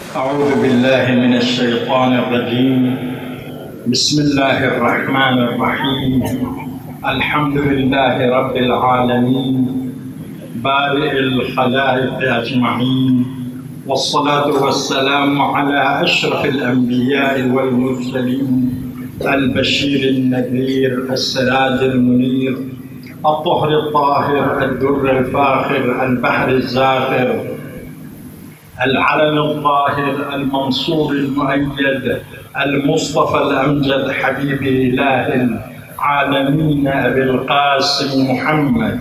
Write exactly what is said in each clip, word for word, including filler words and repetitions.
أعوذ بالله من الشيطان الرجيم. بسم الله الرحمن الرحيم. الحمد لله رب العالمين بارئ الخلائق أجمعين، والصلاة والسلام على أشرف الأنبياء والمرسلين، البشير النذير السراج المنير، الطهر الطاهر الدر الفاخر البحر الزاخر العلم الظاهر المنصور المؤيد المصطفى الأمجد حبيب إله العالمين أبي القاسم محمد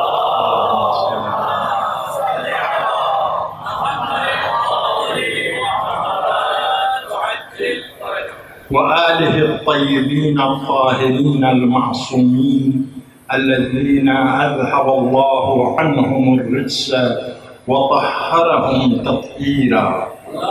وآله الطيبين الطاهرين المعصومين الذين أذهب الله عنهم الرجس وطهرهم تطهيرا.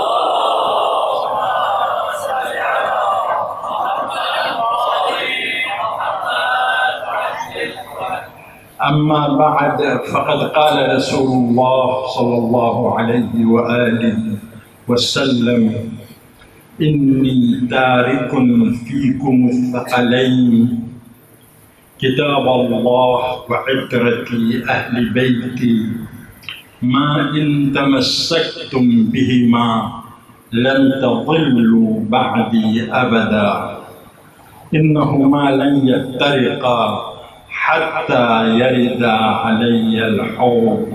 أما بعد، فقد قال رسول الله صلى الله عليه وآله وسلم: إني تارك فيكم الثقلين، كتاب الله وعترتي أهل بيتي، ما إن تمسكتم بهما لن تضلوا بعدي أبدا، إنهما لن يفترقا حتى يرد علی الحوض.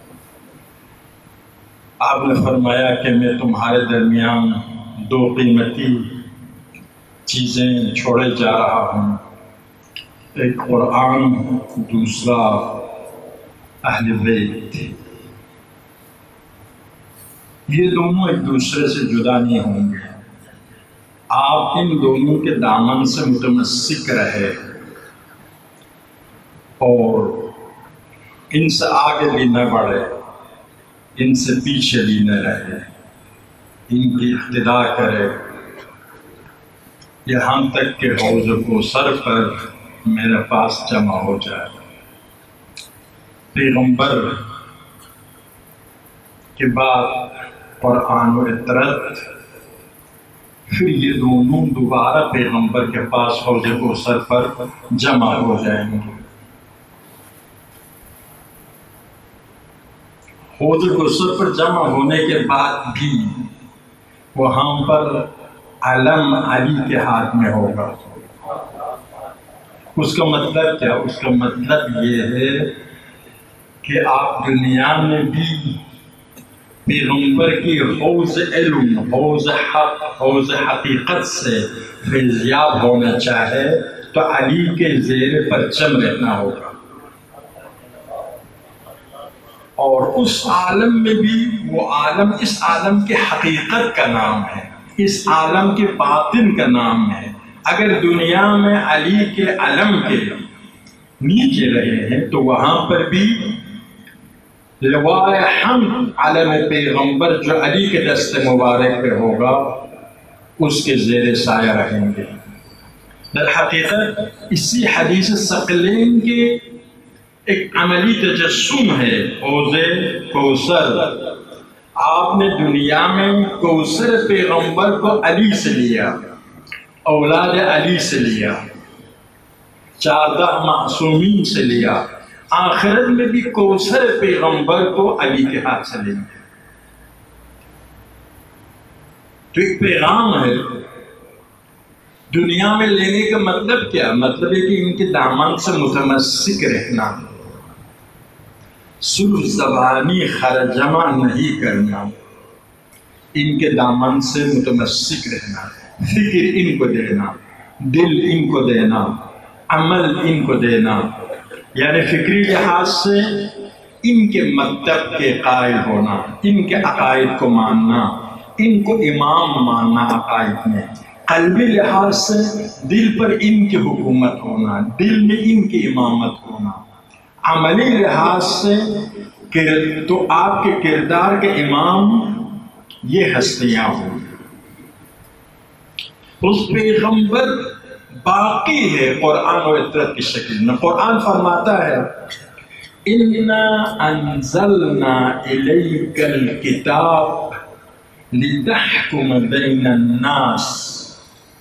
آپ نے فرمایا کہ میں تمہارے درمیان دو قیمتی چیزیں چھوڑے جا رہا ہوں، ایک قرآن، دوسرا اہل بیت. یہ دونوں ایک دوسرے سے جدا نہیں ہوں گے. آپ ان دونوں کے دامن سے متمسک رہے اور ان سے آگے بھی نہ بڑھے، ان سے پیچھے بھی نہ رہے، ان کی اقتداء کرے یہاں تک کہ حوض کوثر پر میرے پاس جمع ہو جائے. پیغمبر کے بعد قرآن و عطرت، پھر یہ دونوں دوبارہ پیغمبر کے پاس حوض کوثر پر جمع ہو جائیں گے. حوض کوثر پر جمع ہونے کے بعد بھی وہاں پر علم علی کے ہاتھ میں ہوگا. اس کا مطلب کیا؟ اس کا مطلب یہ ہے کہ آپ دنیا میں بھی پیغمبر کی حوض علم، حوض حق، حوض حقیقت سے فیضیاب ہونا چاہے تو علی کے زیر پرچم رہنا ہوگا. اور اس عالم میں بھی وہ عالم اس عالم کے حقیقت کا نام ہے، اس عالم کے باطن کا نام ہے. اگر دنیا میں علی کے علم کے نیچے رہے ہیں تو وہاں پر بھی لواء حمد علم پیغمبر جو علی کے دست مبارک پہ ہوگا اس کے زیر سایہ رہیں گے. در حقیقت اسی حدیث ثقلین کے ایک عملی تجسم ہے حوض کوثر. آپ نے دنیا میں کوثر پیغمبر کو علی سے لیا، اولاد علی سے لیا، چاردہ معصومین سے لیا. آخرت میں بھی کوثر پیغمبر کو علی کے ہاتھ سے لیں گے. تو ایک پیغام ہے. دنیا میں لینے کا مطلب کیا؟ مطلب ہے کہ ان کے دامن سے متمسک رہنا، صرف زبانی خرجمہ نہیں کرنا، ان کے دامن سے متمسک رہنا، فکر ان کو دینا، دل ان کو دینا، عمل ان کو دینا. یعنی فکری لحاظ سے ان کے مکتب کے قائل ہونا، ان کے عقائد کو ماننا، ان کو امام ماننا عقائد میں. قلبی لحاظ سے دل پر ان کی حکومت ہونا، دل میں ان کی امامت ہونا. عملی لحاظ سے تو آپ کے کردار کے امام یہ ہستیاں ہوں. اس پیغمبر باقی ہے قرآن و عطرت کی شکل میں. قرآن فرماتا ہے اِنَّا أَنزَلْنَا إِلَيْكَ الْكِتَابَ لِتَحْكُمَ بَيْنَ النَّاسِ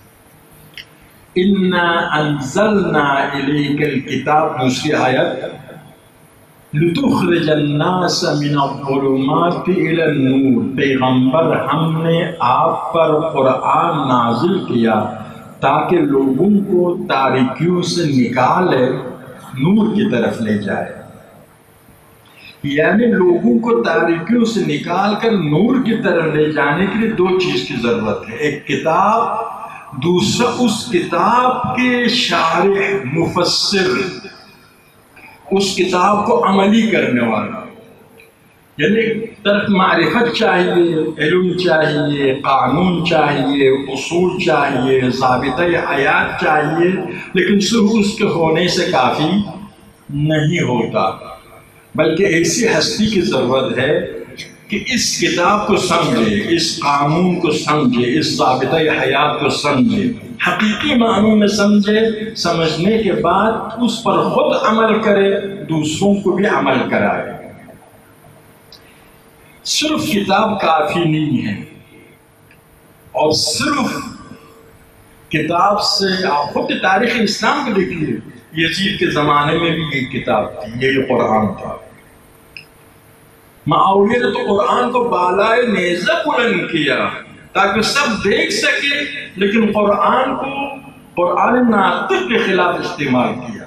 إِنَّا أَنزَلْنَا إِلَيْكَ الْكِتَابَ. دوسری آیت لِتُخْرِجَ النَّاسَ مِنَ الظُّلُمَاتِ إِلَى النُّورِ. پیغمبر ہم نے آپ پر قرآن نازل کیا تاکہ لوگوں کو تاریکیوں سے نکالے نور کی طرف لے جائے. یعنی لوگوں کو تاریکیوں سے نکال کر نور کی طرف لے جانے کے لیے دو چیز کی ضرورت ہے، ایک کتاب، دوسرا اس کتاب کے شارح مفسر، اس کتاب کو عملی کرنے والا. یعنی طرف معرفت چاہیے، علم چاہیے، قانون چاہیے، اصول چاہیے، ضابطہ حیات چاہیے، لیکن صرف اس کے ہونے سے کافی نہیں ہوتا، بلکہ ایسی ہستی کی ضرورت ہے کہ اس کتاب کو سمجھے، اس قانون کو سمجھے، اس ضابطہ حیات کو سمجھے، حقیقی معنوں میں سمجھے، سمجھنے کے بعد اس پر خود عمل کرے، دوسروں کو بھی عمل کرائے. صرف کتاب کافی نہیں ہے، اور صرف کتاب سے آپ خود تاریخ اسلام کو دیکھیے، یزید کے زمانے میں بھی یہ کتاب تھی، یہی قرآن تھا. معاویہ نے تو قرآن کو بالائے نیزہ بلند کیا تاکہ سب دیکھ سکے، لیکن قرآن کو قرآن ناطق کے خلاف استعمال کیا.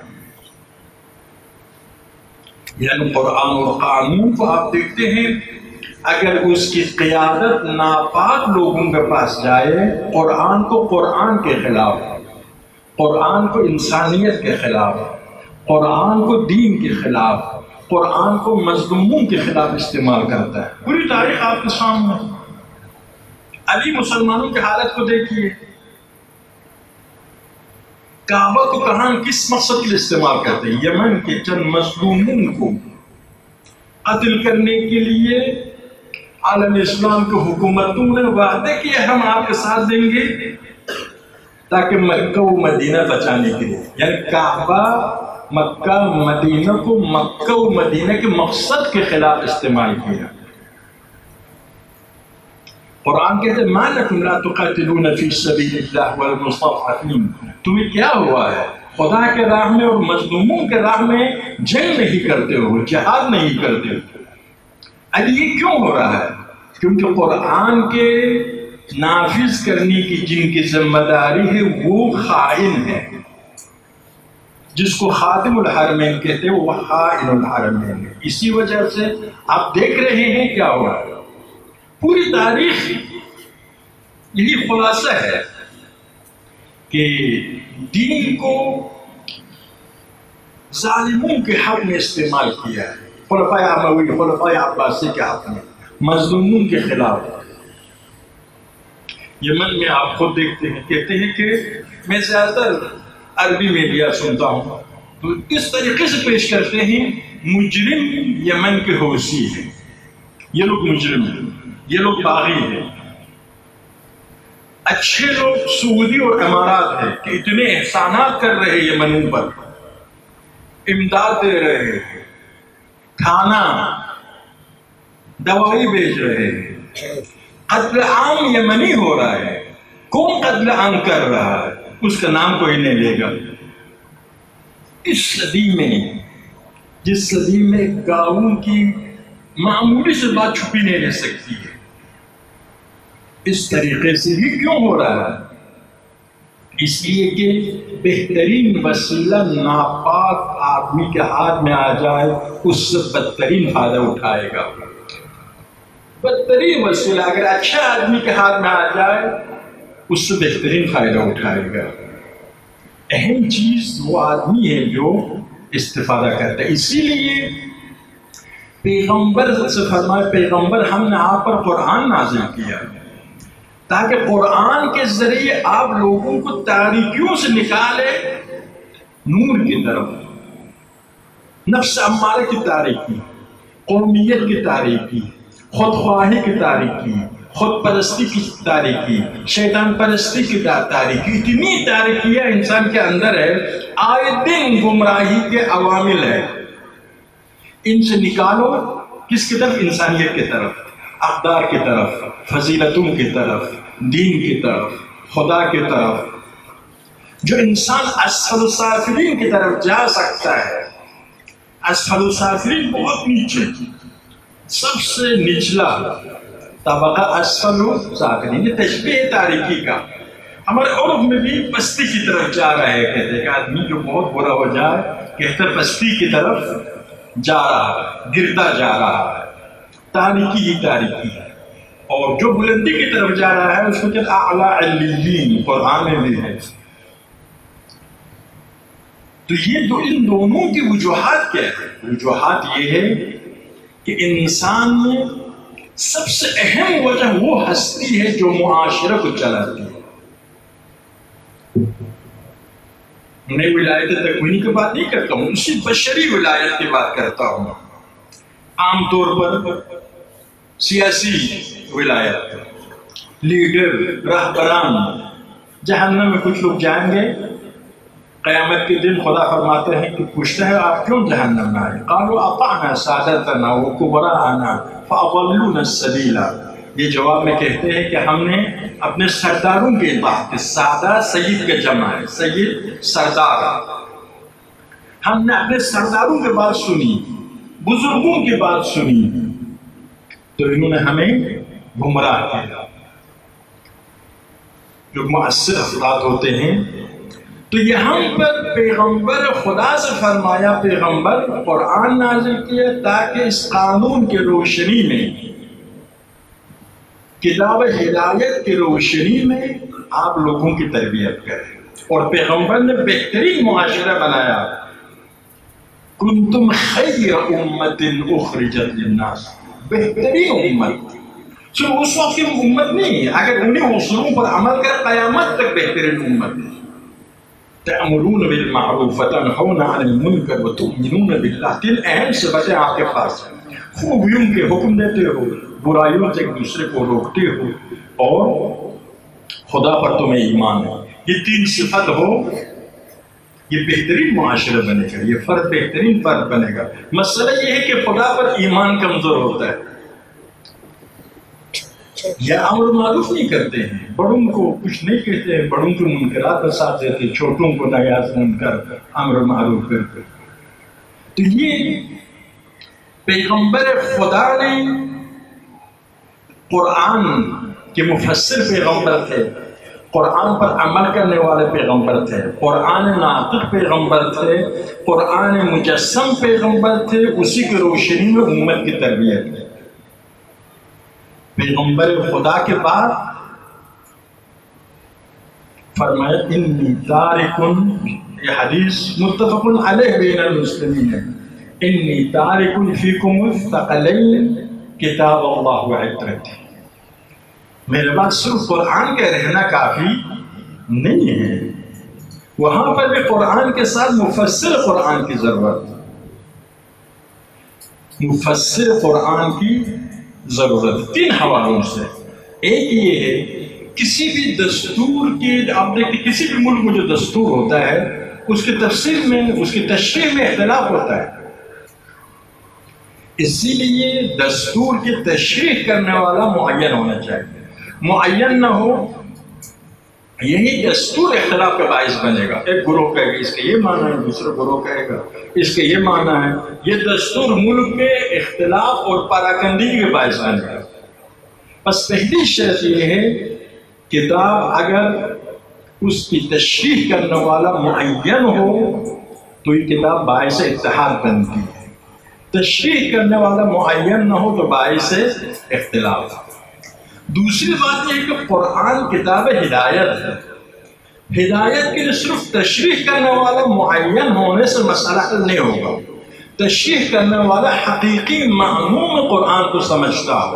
یعنی قرآن اور قانون کو آپ دیکھتے ہیں، اگر اس کی قیادت ناپاک لوگوں کے پاس جائے، قرآن کو قرآن کے خلاف، قرآن کو انسانیت کے خلاف، قرآن کو دین کے خلاف، قرآن کو مظلوموں کے خلاف استعمال کرتا ہے. پوری تاریخ آپ کے سامنے. علی مسلمانوں کی حالت کو دیکھیے، کعبہ کو کہاں کس مقصد کے لیے استعمال کرتے ہیں؟ یمن کے چند مظلوموں کو قتل کرنے کے لیے عالم اسلام کی حکومتوں نے وعدے کیا ہم آپ کے ساتھ دیں گے تاکہ مکہ و مدینہ بچانے کے لیے. یعنی کعبہ مکہ مدینہ کو مکہ و مدینہ کے مقصد کے خلاف استعمال کیا. قرآن کہتے ہیں مَا لَكُمْ لَا تُقَاتِلُونَ فِي سَبِيلِ اللَّهِ وَالْمُسْتَضْعَفِينَ. تمہیں کیا ہوا ہے؟ خدا کے راہ میں اور مظلوموں کے راہ میں جنگ نہیں کرتے ہو، جہاد نہیں کرتے ہو. اب یہ کیوں ہو رہا ہے؟ کیونکہ قرآن کے نافذ کرنے کی جن کی ذمہ داری ہے وہ خائن ہے. جس کو خادم الحرمین کہتے ہیں وہ خائن الحرمین ہے. اسی وجہ سے آپ دیکھ رہے ہیں کیا ہوا ہے. پوری تاریخ یہی خلاصہ ہے کہ دین کو ظالموں کے حق میں استعمال کیا ہے. خلفائے اموی، خلفائے عباسی کے حق میں، مظلوموں کے خلاف. یمن میں آپ خود دیکھتے ہیں، کہتے ہیں کہ میں زیادہ تر عربی میڈیا سنتا ہوں تو اس طریقے سے پیش کرتے ہیں مجرم یمن کے حوثی ہیں، یہ لوگ مجرم ہیں، یہ لوگ باغی ہیں. اچھے لوگ سعودی اور امارات ہیں کہ اتنے احسانات کر رہے ہیں یمنوں پر، امداد دے رہے ہیں، کھانا دوائی بیچ رہے ہیں. قتل عام یمنی ہو رہا ہے. کون قتل عام کر رہا ہے؟ اس کا نام کوئی نہیں لے گا. اس صدی میں، جس صدی میں گاؤں کی معمولی سے بات چھپی نہیں رہ سکتی ہے، اس طریقے سے بھی کیوں ہو رہا ہے؟ اس لیے کہ بہترین وسیلہ ناپاک آدمی کے ہاتھ میں آ جائے اس سے بدترین فائدہ اٹھائے گا. بدترین وسیلہ اگر اچھا آدمی کے ہاتھ میں آ جائے اس سے بہترین فائدہ اٹھائے گا. اہم چیز وہ آدمی ہے جو استفادہ کرتا ہے. اسی لیے پیغمبر سے فرمائے پیغمبر ہم نے آپ پر قرآن نازل کیا تاکہ قرآن کے ذریعے آپ لوگوں کو تاریکیوں سے نکالے نور کی طرف. نفس امارہ کی تاریکی، قومیت کی تاریکی، خود خواہی کی تاریکی، خود پرستی کی تاریکی، شیطان پرستی کی تاریکی، اتنی تاریکیاں انسان کے اندر ہے، آئے دن گمراہی کے عوامل ہے. ان سے نکالو کس کی طرف؟ انسانیت کی طرف. اقدار کی طرف، فضیلتوں کی طرف، دین کی طرف، خدا کی طرف، جو انسان اسفل السافلین کی طرف جا سکتا ہے۔ اسفل السافلین بہت نیچے، سب سے نچلا طبقہ اسفل السافلین، یہ تشبیہ تاریکی کا ہمارے عرف میں بھی پستی کی طرف جا رہا ہے۔ کہتے ہیں کہ آدمی جو بہت برا ہو جائے کہتے ہیں پستی کی طرف جا رہا ہے، گرتا جا رہا ہے، تاریکی ہی تاریکی ہے۔ اور جو بلندی کی طرف جا رہا ہے اس کو کہتے ہیں اعلیٰ علیین، قرآن میں بھی ہے۔ تو یہ جو ان دونوں کی وجوہات کیا ہے؟ وجوہات یہ ہے کہ انسان میں سب سے اہم وجہ وہ ہستی ہے جو معاشرہ کو چلاتی ہے۔ میں ولایت تکوینی کی بات نہیں کرتا ہوں، اسی بشری ولایت کی بات کرتا ہوں۔ عام طور پر سیاسی ولایت، لیڈر، رہبران، جہنم میں کچھ لوگ جائیں گے، قیامت کے دن خدا فرماتے ہیں کہ پوچھتے ہیں آپ کیوں جہنم میں آئے؟ قالوا اطعنا سادتنا وکبراءنا فاضلونا السبیل۔ یہ جواب میں کہتے ہیں کہ ہم نے اپنے سرداروں کی اطاعت کی، سادہ سید کا جمع ہے، سید سردار، ہم نے اپنے سرداروں کی بات سنی، بزرگوں کی بات سنی، تو انہوں نے ہمیں گمراہ کیا۔ جو مؤثر افراد ہوتے ہیں، تو یہاں پر پیغمبر خدا سے فرمایا، پیغمبر قرآن نازل کیا تاکہ اس قانون کی روشنی میں، کتاب ہدایت کی روشنی میں آپ لوگوں کی تربیت کریں۔ اور پیغمبر نے بہترین معاشرہ بنایا، کنتم خیر امت اخرجت للناس، بہترین امت۔ چلو اس وقت کی امت نہیں ہے، اگر انہیں اصولوں پر عمل کرے قیامت تک بہترین امت ہے۔ تأمرون بالمعروف وتنہون عن المنکر وتؤمنون باللہ، تین اہم صفتیں آپ کے پاس ہیں۔ خوبیوں کے حکم دیتے ہو، برائیوں سے ایک دوسرے کو روکتے ہو، اور خدا پر تمہیں ایمان ہے۔ یہ تین صفت ہو، یہ بہترین معاشرہ بنے گا، یہ فرد بہترین فرد بنے گا۔ مسئلہ یہ ہے کہ خدا پر ایمان کمزور ہوتا ہے، یا امر معروف نہیں کرتے ہیں، بڑوں کو کچھ نہیں کہتے ہیں، بڑوں کے منکرات کا ساتھ دیتے، چھوٹوں کو نایاز منکر امر معروف کرتے۔ تو یہ پیغمبر خدا نے قرآن کے مفسر پیغمبر تھے، قرآن پر عمل کرنے والے پیغمبر تھے، قرآن ناطق پیغمبر تھے، قرآن مجسم پیغمبر تھے، اسی کی روشنی میں امت کی تربیت کی۔ پیغمبر خدا کے بعد فرمایا انی تارکن، یہ حدیث متفق علیہ بین المسلمین ہے، انی تارکن فیکم الثقلین کتاب اللہ و عترتی۔ میرے بعد صرف قرآن کے رہنا کافی نہیں ہے، وہاں پر بھی قرآن کے ساتھ مفسر قرآن کی ضرورت، مفسر قرآن کی ضرورت تین حوالوں سے۔ ایک یہ ہے کسی بھی دستور کی، آپ دیکھتے کسی بھی ملک میں جو دستور ہوتا ہے اس کی تفسیر میں، اس کی تشریح میں اختلاف ہوتا ہے، اسی لیے دستور کی تشریح کرنے والا معین ہونا چاہیے۔ معین نہ ہو، یہی دستور اختلاف کا باعث بنے گا۔ ایک گروہ کہے گا اس کا یہ معنی ہے، دوسرا گروہ کہے گا اس کا یہ معنی ہے، یہ دستور ملک کے اختلاف اور پراکندگی کے باعث بنے گا۔ بس پہلی شرط یہ ہے کتاب اگر اس کی تشریح کرنے والا معین ہو تو یہ کتاب باعث اتحاد بنتی ہے، تشریح کرنے والا معین نہ ہو تو باعث اختلاف۔ دوسری بات یہ ہے کہ قرآن کتاب ہدایت ہے، ہدایت کے لیے صرف تشریح کرنے والا معین ہونے سے مسئلہ حل نہیں ہوگا، تشریح کرنے والا حقیقی معنوں قرآن کو سمجھتا ہو۔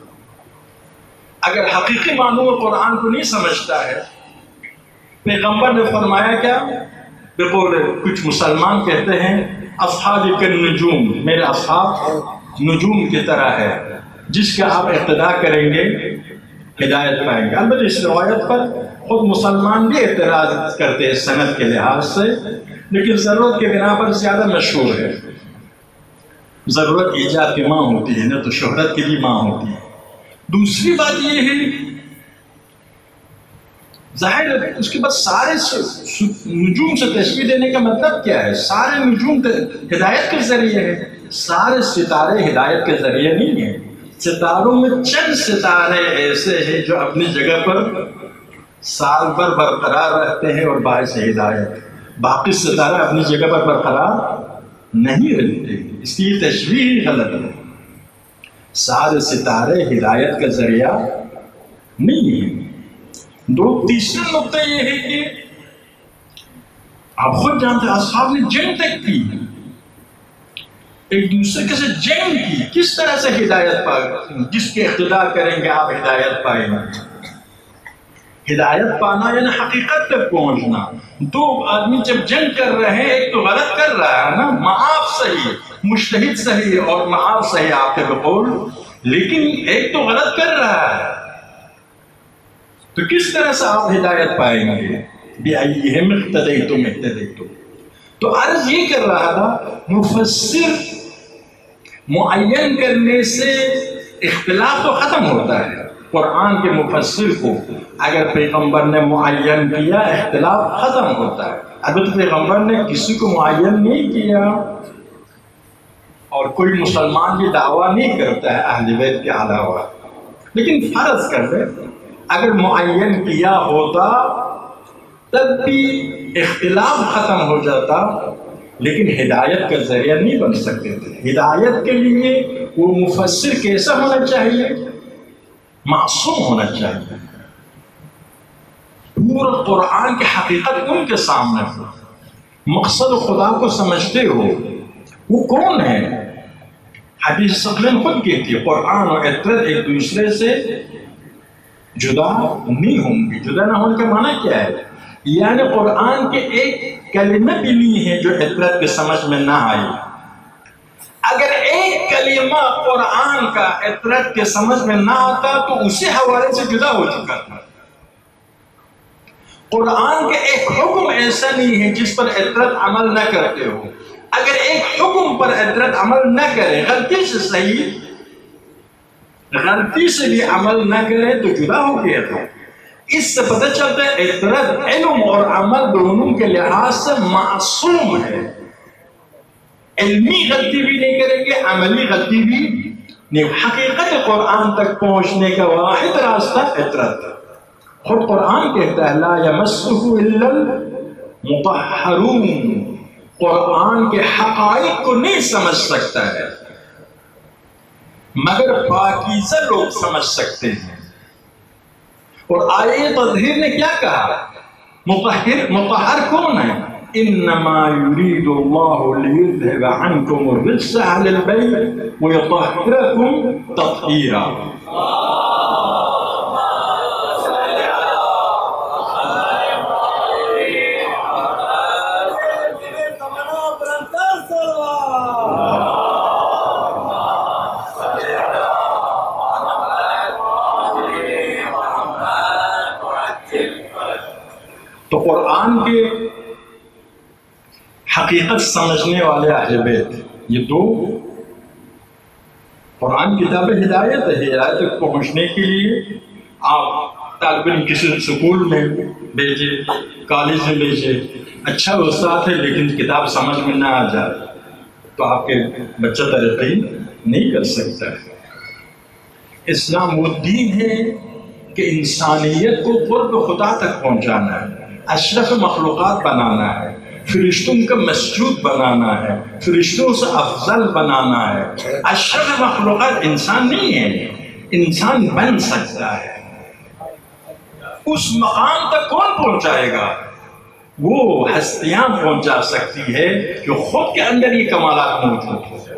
اگر حقیقی معنوں قرآن کو نہیں سمجھتا ہے، پیغمبر نے فرمایا کیا؟ بقول کچھ مسلمان کہتے ہیں اصحابی کالنجوم، میرے اصحاب نجوم کی طرح ہے، جس کا آپ اقتداء کریں گے ہدایت پائیں گے۔ البتہ اس روایت پر خود مسلمان بھی اعتراض کرتے ہیں سند کے لحاظ سے، لیکن ضرورت کے بنا پر زیادہ مشہور ہے۔ ضرورت ایجاد کی ماں ہوتی ہے، نہ تو شہرت کی بھی ماں ہوتی ہے۔ دوسری بات یہ ہے، ظاہر ہے اس کے بعد سارے نجوم سے تشبیہ دینے کا مطلب کیا ہے؟ سارے نجوم ہدایت کے ذریعے ہے، سارے ستارے ہدایت کے ذریعے نہیں ہیں۔ ستاروں میں چند ستارے ایسے ہیں جو اپنی جگہ پر سال بھر برقرار رہتے ہیں اور باعث ہدایت، باقی ستارے اپنی جگہ پر برقرار نہیں رہتے، اس کی تشبیہ ہی غلط ہے۔ سارے ستارے ہدایت کا ذریعہ نہیں ہیں۔ دو تیسرا نقطہ یہ ہے کہ آپ خود جانتے ہیں اصحاب نے جنگ تک کی، ایک دوسرے کے ساتھ جنگ کی، کس طرح سے ہدایت پائے؟ جس کے اقتداء کریں گے آپ ہدایت پائیں گے۔ ہدایت پانا یعنی حقیقت تک پہنچنا۔ دو آدمی جب جنگ کر رہے ہیں، ایک تو غلط کر رہا ہے نا، معاف صحیح، مجتہد صحیح اور معاف صحیح آپ کے بقول، لیکن ایک تو غلط کر رہا ہے، تو کس طرح سے آپ ہدایت پائیں گے؟ بِأَيِّهِمْ اقْتَدَيْتُمْ اهْتَدَيْتُمْ۔ تو عرض یہ کر رہا تھا، مفسر معین کرنے سے اختلاف تو ختم ہوتا ہے۔ قرآن کے مفسر کو اگر پیغمبر نے معین کیا، اختلاف ختم ہوتا ہے۔ اگر پیغمبر نے کسی کو معین نہیں کیا اور کوئی مسلمان یہ دعویٰ نہیں کرتا ہے اہل بیت کے علاوہ، لیکن فرض کر دے اگر معین کیا ہوتا تب بھی اختلاف ختم ہو جاتا، لیکن ہدایت کا ذریعہ نہیں بن سکتے تھے۔ ہدایت کے لیے وہ مفسر کیسا ہونا چاہیے؟ معصوم ہونا چاہیے، پورا قرآن کی حقیقت ان کے سامنے ہو، مقصد خدا کو سمجھتے ہو۔ وہ کون ہے؟ حدیث ثقلین خود کہتی ہے قرآن اور عطرت ایک دوسرے سے جدا نہیں ہوں گی۔ جدا نہ ہونے کا معنی کیا ہے؟ یعنی قرآن کے ایک کلمہ بھی نہیں ہے جو عطرت کے سمجھ میں نہ آئی۔ اگر ایک کلمہ قرآن کا عطرت کے سمجھ میں نہ آتا تو اسی حوالے سے جدا ہو چکا تھا۔ قرآن کے ایک حکم ایسا نہیں ہے جس پر عطرت عمل نہ کرتے ہو۔ اگر ایک حکم پر عطرت عمل نہ کرے، غلطی سے صحیح، غلطی سے بھی عمل نہ کرے تو جدا ہو گیا تھا۔ اس سے پتہ چلتا ہے عطرت علم اور عمل دونوں کے لحاظ سے معصوم ہے۔ علمی غلطی بھی نہیں کریں گے، عملی غلطی بھی نہیں۔ حقیقت قرآن تک پہنچنے کا واحد راستہ عطرت ہے۔ خود قرآن کہتا ہے لا یمسہ الا المطہرون، قرآن کے حقائق کو نہیں سمجھ سکتا ہے مگر پاکیزہ لوگ سمجھ سکتے ہیں۔ اور آیہ تطہیر نے کیا کہا؟ مطہر مطہر کون ہے؟ انما یرید اللہ لیذہب عنکم الرجس اہل البیت ویطہرکم تطہیرا۔ تو قرآن کے حقیقت سمجھنے والے اہل بیت، یہ دو قرآن کتاب ہدایت ہے۔ ہدایت تک پہنچنے کے لیے آپ طالب علم کسی سکول میں بھیجے، کالج میں بھیجے، اچھا استاد ہے لیکن کتاب سمجھ میں نہ آ جائے تو آپ کے بچہ ترقی نہیں کر سکتا ہے۔ اسلام وہ دین ہے کہ انسانیت کو قرب خدا تک پہنچانا ہے، اشرف مخلوقات بنانا ہے، فرشتوں کا مسجود بنانا ہے، فرشتوں سے افضل بنانا ہے۔ اشرف مخلوقات انسان نہیں ہے، انسان بن سکتا ہے۔ اس مقام تک کون پہنچائے گا؟ وہ ہستیاں پہنچا سکتی ہے جو خود کے اندر یہ کمالات موجود ہیں۔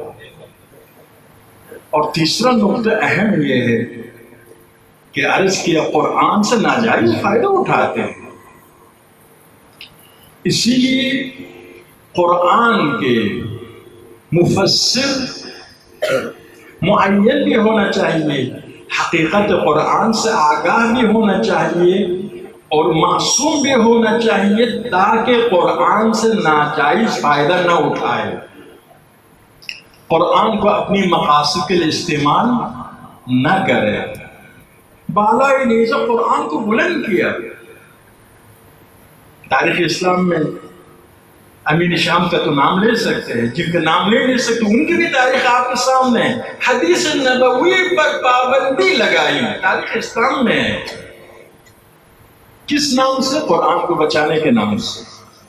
اور تیسرا نقطہ اہم یہ ہے کہ عرض کیا قرآن سے ناجائز فائدہ اٹھاتے ہیں، اسی لیے قرآن کے مفسر معین بھی ہونا چاہیے، حقیقت قرآن سے آگاہ بھی ہونا چاہیے اور معصوم بھی ہونا چاہیے تاکہ قرآن سے ناجائز فائدہ نہ اٹھائے، قرآن کو اپنی مقاصد کے لیے استعمال نہ کرے۔ بالائے نیزہ قرآن کو بلند کیا. تاریخ اسلام میں امین شام کا تو نام لے سکتے ہیں، جن کا نام لے نہیں سکتے ان کی بھی تاریخ آپ کے سامنے ہے. حدیث نبوی پر پابندی لگائی تاریخ اسلام میں ہے. کس نام سے؟ قرآن کو بچانے کے نام سے.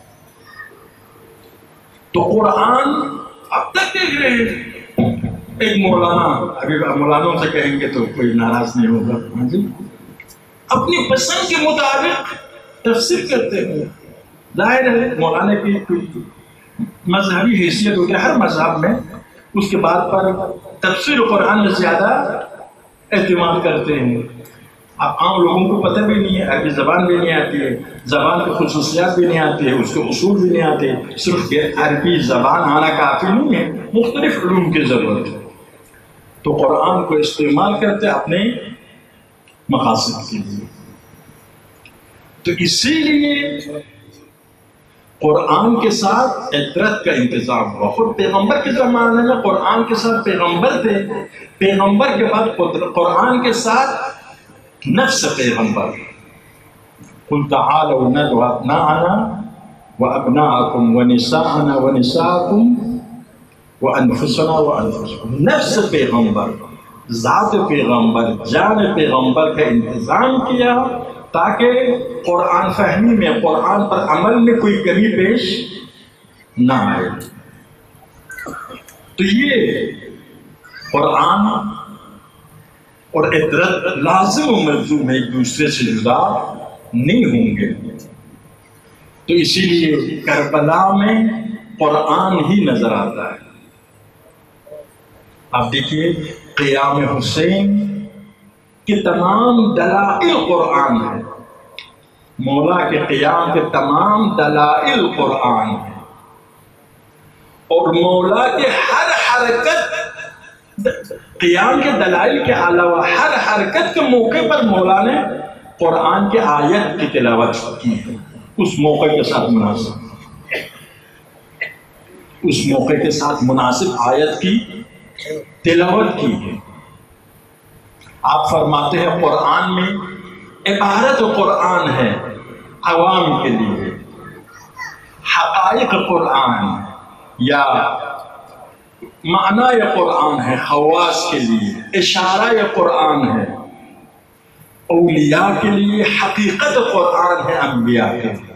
تو قرآن اب تک دیکھ رہے ہیں. ایک مولانا، ابھی مولانوں سے کہیں گے تو کوئی ناراض نہیں ہوگا، جی اپنی پسند کے مطابق تفسیر کرتے ہیں. ظاہر ہے مولانا کی مذہبی حیثیت ہوتی ہے ہر مذہب میں، اس کے بعد پر تفسیر قرآن میں زیادہ اعتماد کرتے ہیں. اب عام لوگوں کو پتہ بھی نہیں ہے، عربی زبان بھی نہیں آتی ہے، زبان کی خصوصیات بھی نہیں آتی ہے، اس کے اصول بھی نہیں آتے. صرف عربی زبان آنا کافی نہیں ہے، مختلف علوم کی ضرورت ہے. تو قرآن کو استعمال کرتے اپنے مقاصد کے لیے. تو اسی لیے قرآن کے ساتھ عطرت کا انتظام ہوا. خود پیغمبر کے زمانے میں قرآن کے ساتھ پیغمبر تھے، پیغمبر کے بعد قرآن کے ساتھ نفس پیغمبر. قل تعالوا ندعو ابناءنا وابناءکم ونساءنا ونساءکم وانفسنا وانفسکم. نفس پیغمبر، ذات پیغمبر، جان پیغمبر کا انتظام کیا تاکہ قرآن فہمی میں، قرآن پر عمل میں کوئی کمی پیش نہ آئے. تو یہ قرآن اور عطرت لازم و ملزوم ایک دوسرے سے جدا نہیں ہوں گے. تو اسی لیے کربلا میں قرآن ہی نظر آتا ہے. آپ دیکھیے قیام حسین کہ تمام دلائل قرآن ہے. مولا کے قیام کے تمام دلائل قرآن ہے. اور مولا کے ہر حرکت، قیام کے دلائل کے علاوہ ہر حرکت کے موقع پر مولا نے قرآن کے آیت کی تلاوت کی ہے. اس موقع کے ساتھ مناسب اس موقع کے ساتھ مناسب آیت کی تلاوت کی ہے. آپ فرماتے ہیں قرآن میں عبارت قرآن ہے عوام کے لیے، حقائق قرآن یا معنی قرآن ہے خواص کے لیے، اشارہ قرآن ہے اولیاء کے لیے، حقیقت قرآن ہے انبیاء کے لیے.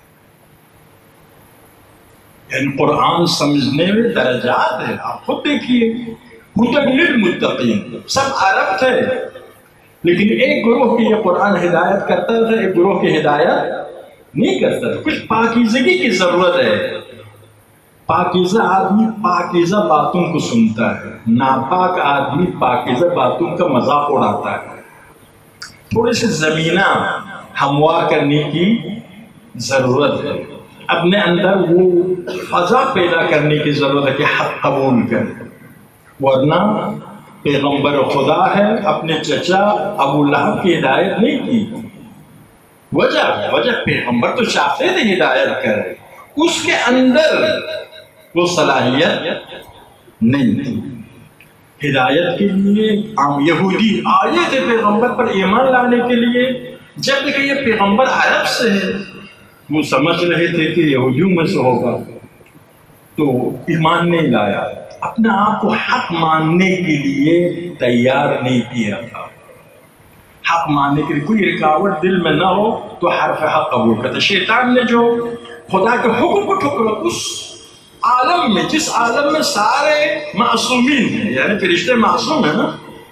یعنی قرآن سمجھنے میں درجات ہے. آپ خود دیکھیے ہدی للمتقین، سب عرب تھے لیکن ایک گروہ کی یہ قرآن ہدایت کرتا تھا، ایک گروہ کی ہدایت نہیں کرتا تھا. کچھ پاکیزگی کی ضرورت ہے. پاکیزہ آدمی پاکیزہ باتوں کو سنتا ہے، ناپاک آدمی پاکیزہ باتوں کا مذاق اڑاتا ہے. تھوڑی سی زمینہ ہموار کرنے کی ضرورت ہے. اپنے اندر وہ فضا پیدا کرنے کی ضرورت ہے کہ حق قبول کرے. ورنہ پیغمبر خدا ہے، اپنے چچا ابو لہب کی ہدایت نہیں کی. وجہ وجہ پیغمبر تو چاہتے تھے ہدایت کرے، اس کے اندر وہ صلاحیت نہیں تھی. ہدایت کے لیے عام یہودی آئے تھے پیغمبر پر ایمان لانے کے لیے. جب کہ یہ پیغمبر عرب سے ہے، وہ سمجھ رہے تھے کہ یہودیوں میں سے ہوگا تو ایمان نہیں لایا. اپنے آپ کو حق ماننے کے لیے تیار نہیں کیا تھا. حق ماننے کے لیے کوئی رکاوٹ دل میں نہ ہو تو حرف حق قبول کرتا. شیطان نے جو خدا کے حکم کو ٹھکرا، اس عالم میں جس عالم میں سارے معصومین ہیں، یعنی فرشتے معصوم ہیں نا،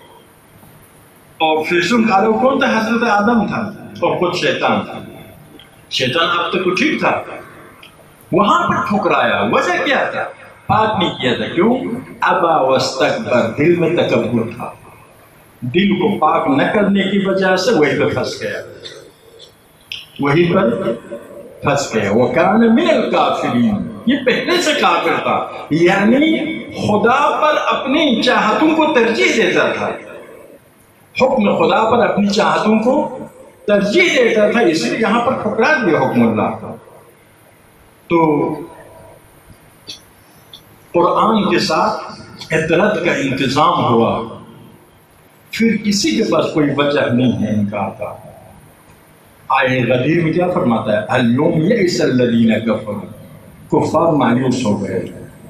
اور فرشتوں کا عالم کون تھا؟ حضرت آدم تھا اور خود شیطان تھا. شیطان اب تک تو ٹھیک تھا، وہاں پر ٹھکرایا. وجہ کیا تھا؟ پاک نہیں کیا تھا. کیوں؟ ابا واستکبر، دل میں تکبر تھا. دل کو پاک نہ کرنے کی وجہ سے وہی پر پھنس گیا وہی پر پھنس گیا. وَكَانَ مِنَ الْكَافِرِينَ، یہ پہلے سے کافر تھا. یعنی خدا پر اپنی چاہتوں کو ترجیح دیتا تھا، حکم خدا پر اپنی چاہتوں کو ترجیح دیتا تھا. اس لیے یہاں پر ٹھکرا دیا حکم اللہ کا. تو قرآن کے ساتھ عطرت کا انتظام ہوا. پھر کسی کے پاس کوئی وجہ نہیں ہے انکار کا۔ آئے غدیر میں کیا فرماتا ہے؟ اليوم یئس الذین کفروا، کفار مایوس ہو گئے،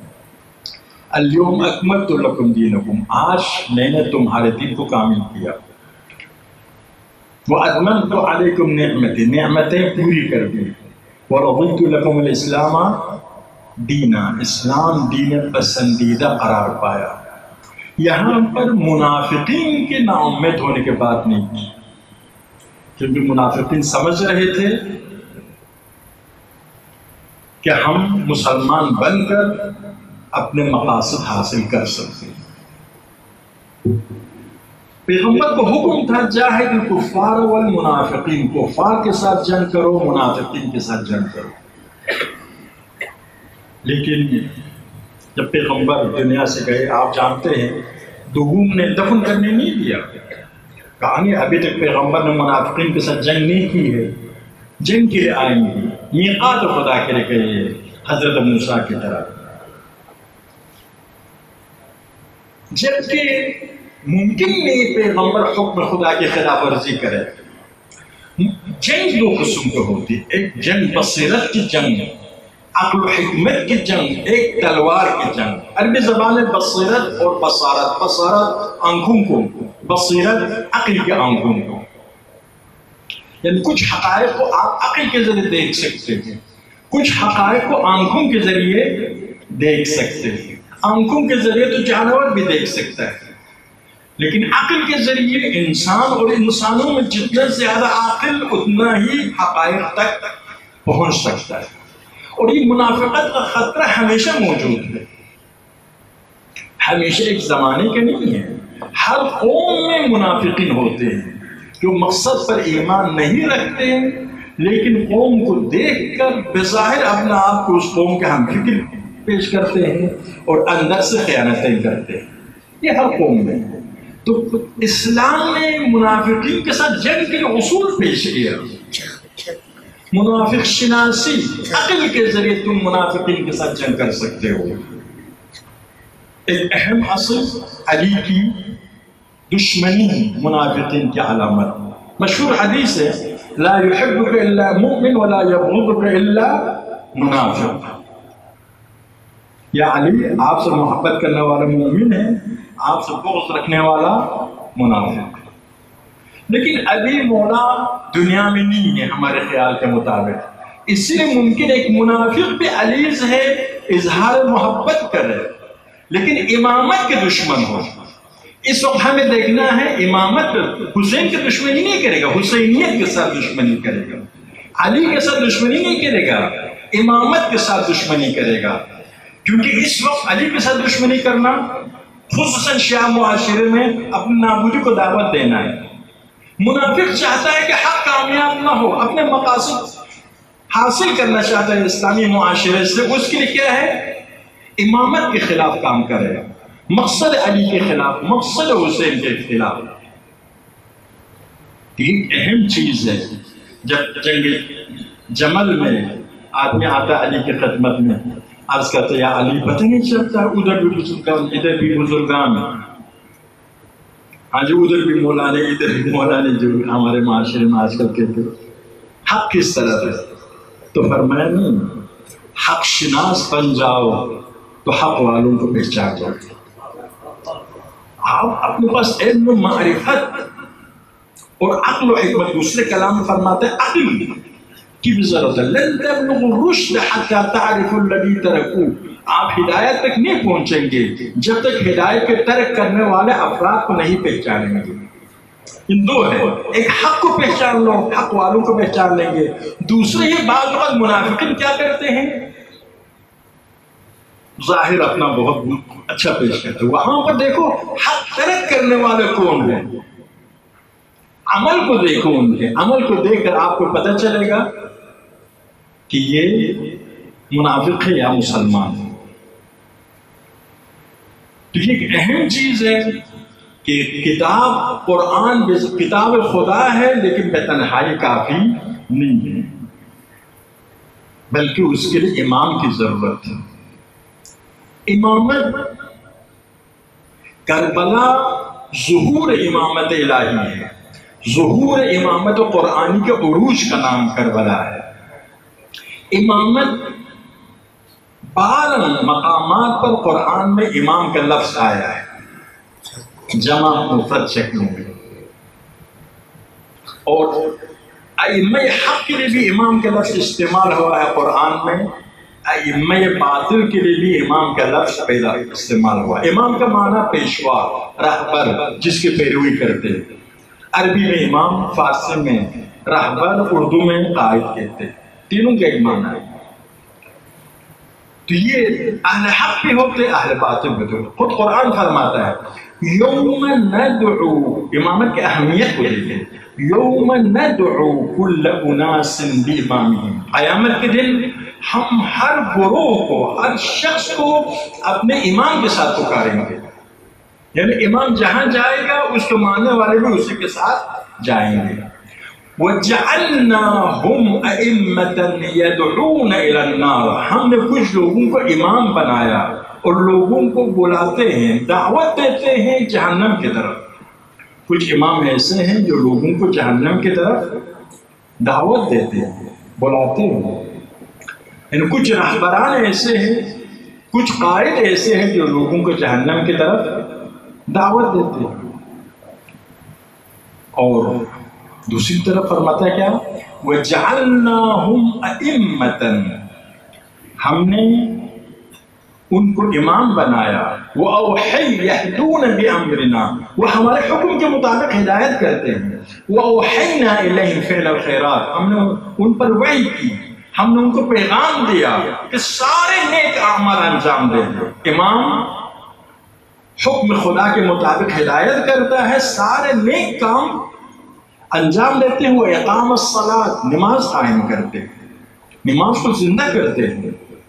اليوم اکملت لکم دینکم، آج میں نے تمہارے دین کو کامل کیا، وَأَتْمَمْتُ عَلَيْكُمْ نعمتیں، نعمتیں پوری کر دی، وَرَضِيتُ لَكُمُ الْإِسْلَامَ دینا، اسلام دین پسندیدہ قرار پایا۔ یہاں پر منافقین کے نا امید ہونے کے بات نہیں کی، کیونکہ منافقین سمجھ رہے تھے کہ ہم مسلمان بن کر اپنے مقاصد حاصل کر سکتے ہیں۔ پیغمبر کو حکم تھا جاہد الکفار والمنافقین، کفار کے ساتھ جنگ کرو، منافقین کے ساتھ جنگ کرو۔ لیکن جب پیغمبر دنیا سے گئے، آپ جانتے ہیں دوم نے دفن کرنے نہیں دیا، کہا نہیں ابھی تک پیغمبر نے منافقین کے ساتھ جنگ نہیں کی ہے، جنگ کے لیے آئیں گے، میقات خدا کے لیے کہیے، حضرت موسیٰ کی طرح۔ جبکہ ممکن نہیں پیغمبر حکم خدا کی خلاف ورزی کرے۔ جنگ دو قسم کی ہوتی، ایک جنگ بصیرت کی جنگ، عقل و حکمت کی جنگ، ایک تلوار کی جنگ۔ عربی زبان میں بصیرت اور بصارت، بصارت آنکھوں کو، بصیرت عقل کے آنکھوں کو، یعنی کچھ حقائق کو آپ عقل کے ذریعے دیکھ سکتے ہیں، کچھ حقائق کو آنکھوں کے ذریعے دیکھ سکتے ہیں۔ آنکھوں کے ذریعے تو جانور بھی دیکھ سکتا ہے، لیکن عقل کے ذریعے انسان، اور انسانوں میں جتنا زیادہ عقل اتنا ہی حقائق تک پہنچ سکتا ہے۔ اور یہ منافقت کا خطرہ ہمیشہ موجود ہے، ہمیشہ ایک زمانے کا نہیں ہے، ہر قوم میں منافقین ہوتے ہیں جو مقصد پر ایمان نہیں رکھتے ہیں، لیکن قوم کو دیکھ کر بظاہر اپنا آپ کو اس قوم کے ہم فکر پیش کرتے ہیں اور اندر سے خیانتیں کرتے ہیں، یہ ہر قوم میں۔ تو اسلام نے منافقین کے ساتھ جنگ کے اصول پیش کیا، منافق شناسی، عقل کے ذریعے تم منافقین کے ساتھ جنگ کر سکتے ہو۔ ایک اہم اصل، علی کی دشمنی منافقین کی علامت، مشہور حدیث ہے لا يحبك الا مؤمن ولا يبغضك الا منافق۔ یا علی، آپ سے محبت کرنے والا مومن ہے، آپ سے بغض رکھنے والا منافق۔ لیکن ابھی مولا دنیا میں نہیں ہے ہمارے خیال کے مطابق، اس لیے ممکن ایک منافق بھی علیز ہے، اظہار محبت کرے، لیکن امامت کے دشمن ہو۔ اس وقت ہمیں دیکھنا ہے امامت حسین کی دشمنی نہیں کرے گا، حسینیت کے ساتھ دشمنی کرے گا، علی کے ساتھ دشمنی نہیں کرے گا، امامت کے ساتھ دشمنی کرے گا۔ کیونکہ اس وقت علی کے ساتھ دشمنی کرنا، خصوصاً شیعہ معاشرے میں اپنی نابودی کو دعوت دینا ہے۔ منافق چاہتا ہے کہ حق کامیاب نہ ہو، اپنے مقاصد حاصل کرنا چاہتا ہے اسلامی معاشرے سے، اس کے لیے کیا ہے؟ امامت کے خلاف کام کرے گا، مقصد علی کے خلاف، مقصد حسین کے خلاف۔ ایک اہم چیز ہے، جب جنگ جمل میں آدمی آتا علی کی خدمت میں، عرض کرتے یا علی پتہ نہیں چلتا، ادھر بھی بزرگان ادھر بھی بزرگان، ہاں جی ادھر بھی مولانے ادھر بھی مولانے، جو ہمارے معاشرے میں آج کل کہتے حق کس طرح ہے؟ تو فرمایا نہیں، حق شناس بن جاؤ تو حق والوں کو پہچان جاؤ۔ آپ اپنے پاس علم و معرفت اور عقل و حکمت، دوسرے کلام میں فرماتے ہیں عقل کی بھی ضرورت ہے۔ لن تبلغوا الرشد حتى تعرفوا الذي تركوا، آپ ہدایت تک نہیں پہنچیں گے جب تک ہدایت کے ترک کرنے والے افراد کو نہیں پہچانیں گے۔ ان دو ہے، ایک حق کو پہچان لو، حق والوں کو پہچان لیں گے۔ دوسرے یہ بعض وقت منافقین کیا کرتے ہیں، ظاہر اپنا بہت اچھا پیش کرتے ہیں، وہاں پر دیکھو حق ترک کرنے والے کون ہیں، عمل کو دیکھو، ان کے عمل کو دیکھ کر آپ کو پتہ چلے گا کہ یہ منافق ہے یا مسلمان ہے۔ تو یہ ایک اہم چیز ہے کہ کتاب قرآن کتاب خدا ہے، لیکن بے تنہائی کافی نہیں ہے، بلکہ اس کے لیے امام کی ضرورت ہے۔ امامت کربلا ظہور امامت الہی ہے، ظہور امامت و قرآنی کے عروج کا نام کربلا ہے۔ امامت بارہ مقامات پر قرآن میں امام کا لفظ آیا ہے جمع مفرد شکلوں میں، اور ائمہ حق کے لیے بھی امام کا لفظ استعمال ہوا ہے قرآن میں، ائمہ باطل کے لیے بھی امام کا لفظ پہلا استعمال ہوا۔ امام کا معنی پیشوا، رہبر، جس کی پیروی کرتے، عربی میں امام، فارسی میں رہبر، اردو میں قائد کہتے، تینوں کا ایک معنی ہے۔ تو یہ اہل حق بھی ہوتے، اہل باطل بھی ہوتے۔ خود قرآن فرماتا ہے یوم ندعو، امامت کی اہمیت کو دیکھیں، یوم ندعو کل اناس بامامہم، قیامت کے دن ہم ہر گروہ کو، ہر شخص کو اپنے امام کے ساتھ پکاریں گے، یعنی امام جہاں جائے گا اس کو ماننے والے بھی اسی کے ساتھ جائیں گے۔ وَجَعَلْنَاهُمْ أَئِمَّةً يَدْعُونَ إِلَى النَّارِ، ہم نے کچھ لوگوں کو امام بنایا اور لوگوں کو بلاتے ہیں، دعوت دیتے ہیں جہنم کی طرف۔ کچھ امام ایسے ہیں جو لوگوں کو جہنم کی طرف دعوت دیتے ہیں، بلاتے ہیں، یعنی کچھ رہبران ایسے ہیں، کچھ قائد ایسے ہیں جو لوگوں کو جہنم کی طرف دعوت دیتے ہیں۔ اور دوسری طرف فرماتا ہے کیا؟ وَجَعَلْنَاهُمْ أَئِمَّةً، ہم نے ان کو امام بنایا، وَأَوْحَيْ يَهْدُونَ بِأَمْرِنَا، وہ ہمارے حکم کے مطابق ہدایت کرتے ہیں، وَأَوْحَيْنَا إِلَيْهِمْ فِعْلَ الْخَيْرَاتِ، ہم نے ان پر وحی کی، ہم نے ان کو پیغام دیا کہ سارے نیک اعمال انجام دیں۔ امام حکم خدا کے مطابق ہدایت کرتا ہے، سارے نیک کام انجام دیتے ہیں، وہ اقام الصلاۃ، نماز قائم کرتے ہیں، نماز کو زندہ کرتے ہیں،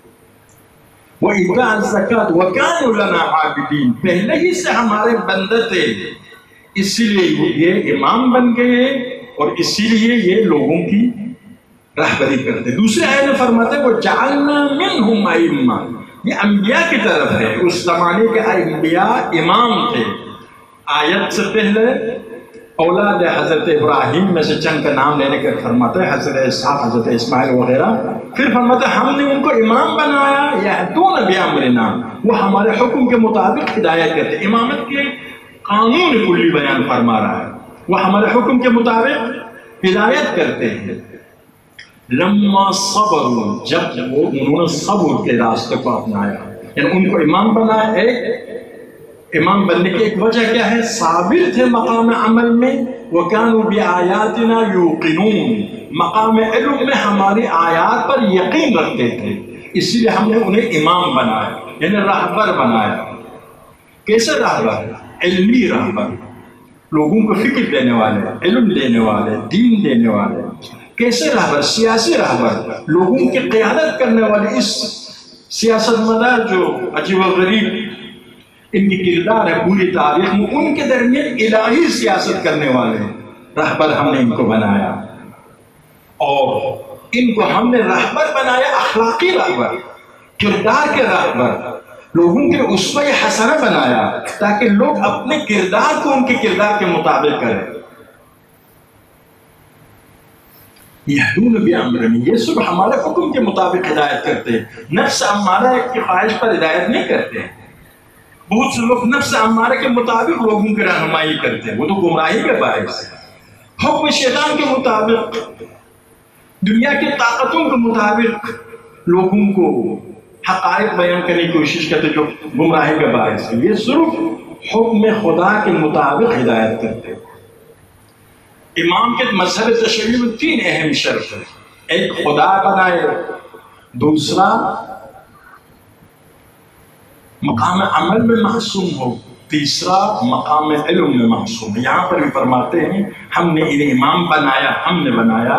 وَإِيتَاءَ الزَّكَاةِ وَكَانُوا لَنَا عَابِدِينَ، پہلے ہی سے ہمارے بندے تھے، اسی لیے یہ امام بن گئے اور اسی لیے یہ لوگوں کی رہبری کرتے۔ دوسرے آیت میں فرماتے ہیں وَجَعَلْنَا مِنْهُمْ أَئِمَّةً، یہ انبیاء کی طرف ہے، اس زمانے کے انبیاء امام تھے۔ آیت سے پہلے اولاد حضرت ابراہیم میں سے چند کا نام لینے کے فرماتا ہے، حضرت اسحاق، حضرت اسماعیل وغیرہ، پھر فرماتا ہے ہم نے ان کو امام بنایا، یہدون بامرنا، وہ ہمارے حکم کے مطابق ہدایت کرتے۔ امامت کے قانون کلی بیان فرما رہا ہے، وہ ہمارے حکم کے مطابق ہدایت کرتے ہیں۔ لما صبر، جب وہ انہوں نے صبر کے راستے کو اپنایا، یعنی ان کو امام بنایا۔ ایک امام بننے کی ایک وجہ کیا ہے؟ صابر تھے مقام عمل میں، وَكَانُوا بِآيَاتِنَا يُوقِنُونَ، مقام علم میں ہماری آیات پر یقین رکھتے تھے، اسی لیے ہم نے انہیں امام بنایا، یعنی رہبر بنایا۔ کیسے رہبر؟ علمی رہبر، لوگوں کو فکر دینے والے، علم دینے والے، دین دینے والے۔ کیسے رہبر؟ سیاسی رہبر، لوگوں کی قیادت کرنے والے۔ اس سیاست مدار جو عجیب و غریب ان کی کردار ہے پوری تاریخ میں، ان کے درمیان الہی سیاست کرنے والے رہبر ہم نے ان کو بنایا، اور ان کو ہم نے رہبر بنایا، اخلاقی رہبر، کردار کے رہبر، لوگوں کے اسوہ حسنہ بنایا تاکہ لوگ اپنے کردار کو ان کے کردار کے مطابق کریں۔ یہدون بامرنا، یہ سب ہمارے حکم کے مطابق ہدایت کرتے، نفس امارہ کی خواہش پر ہدایت نہیں کرتے۔ بہت سے لوگ نفس امارہ کے مطابق لوگوں کی رہنمائی کرتے ہیں، وہ تو گمراہی کا باعث ہے۔ حکم شیطان کے مطابق، دنیا کی طاقتوں کے مطابق لوگوں کو حقائق بیان کرنے کی کوشش کرتے، جو گمراہی کا باعث ہے۔ یہ صرف حکم خدا کے مطابق ہدایت کرتے۔ امام کے مذہب تشریع میں تین اہم شرط ہیں، ایک خدا بنائے، دوسرا مقام عمل میں معصوم ہو، تیسرا مقام علم میں معصوم ہے۔ یہاں پر بھی فرماتے ہیں ہم نے انہیں امام بنایا، ہم نے بنایا،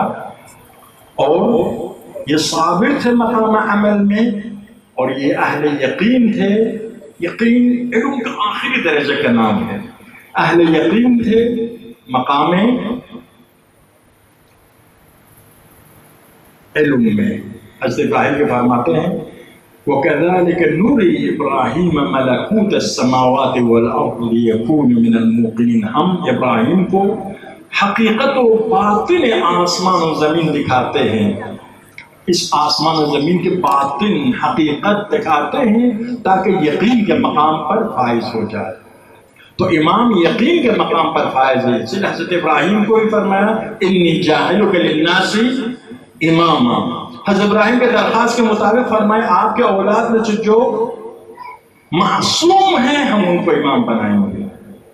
اور یہ صابر تھے مقام عمل میں، اور یہ اہل یقین تھے۔ یقین علم کا آخری درجہ کا نام ہے، اہل یقین تھے مقام علم میں۔ حضرت ابراہیم کے فرماتے ہیں وَكَذَلِكَ نُرِي إِبْرَاهِيمَ مَلَكُوتَ السَّمَاوَاتِ وَالْأَرْضِ لِيَكُونَ مِنَ الْمُوقِنِينَ. ہم ابراہیم کو حقیقت و باطن آسمان و زمین دکھاتے ہیں، اس آسمان و زمین کے باطن حقیقت دکھاتے ہیں تاکہ یقین کے مقام پر فائز ہو جائے. تو امام یقین کے مقام پر فائز ہے. اس لیے حضرت ابراہیم کو بھی فرمایا انی جاعلک للناس اماما. حضرت ابراہیم کے درخواست کے مطابق فرمایا آپ کے اولاد میں سے جو معصوم ہیں ہم ان کو امام بنائیں گے،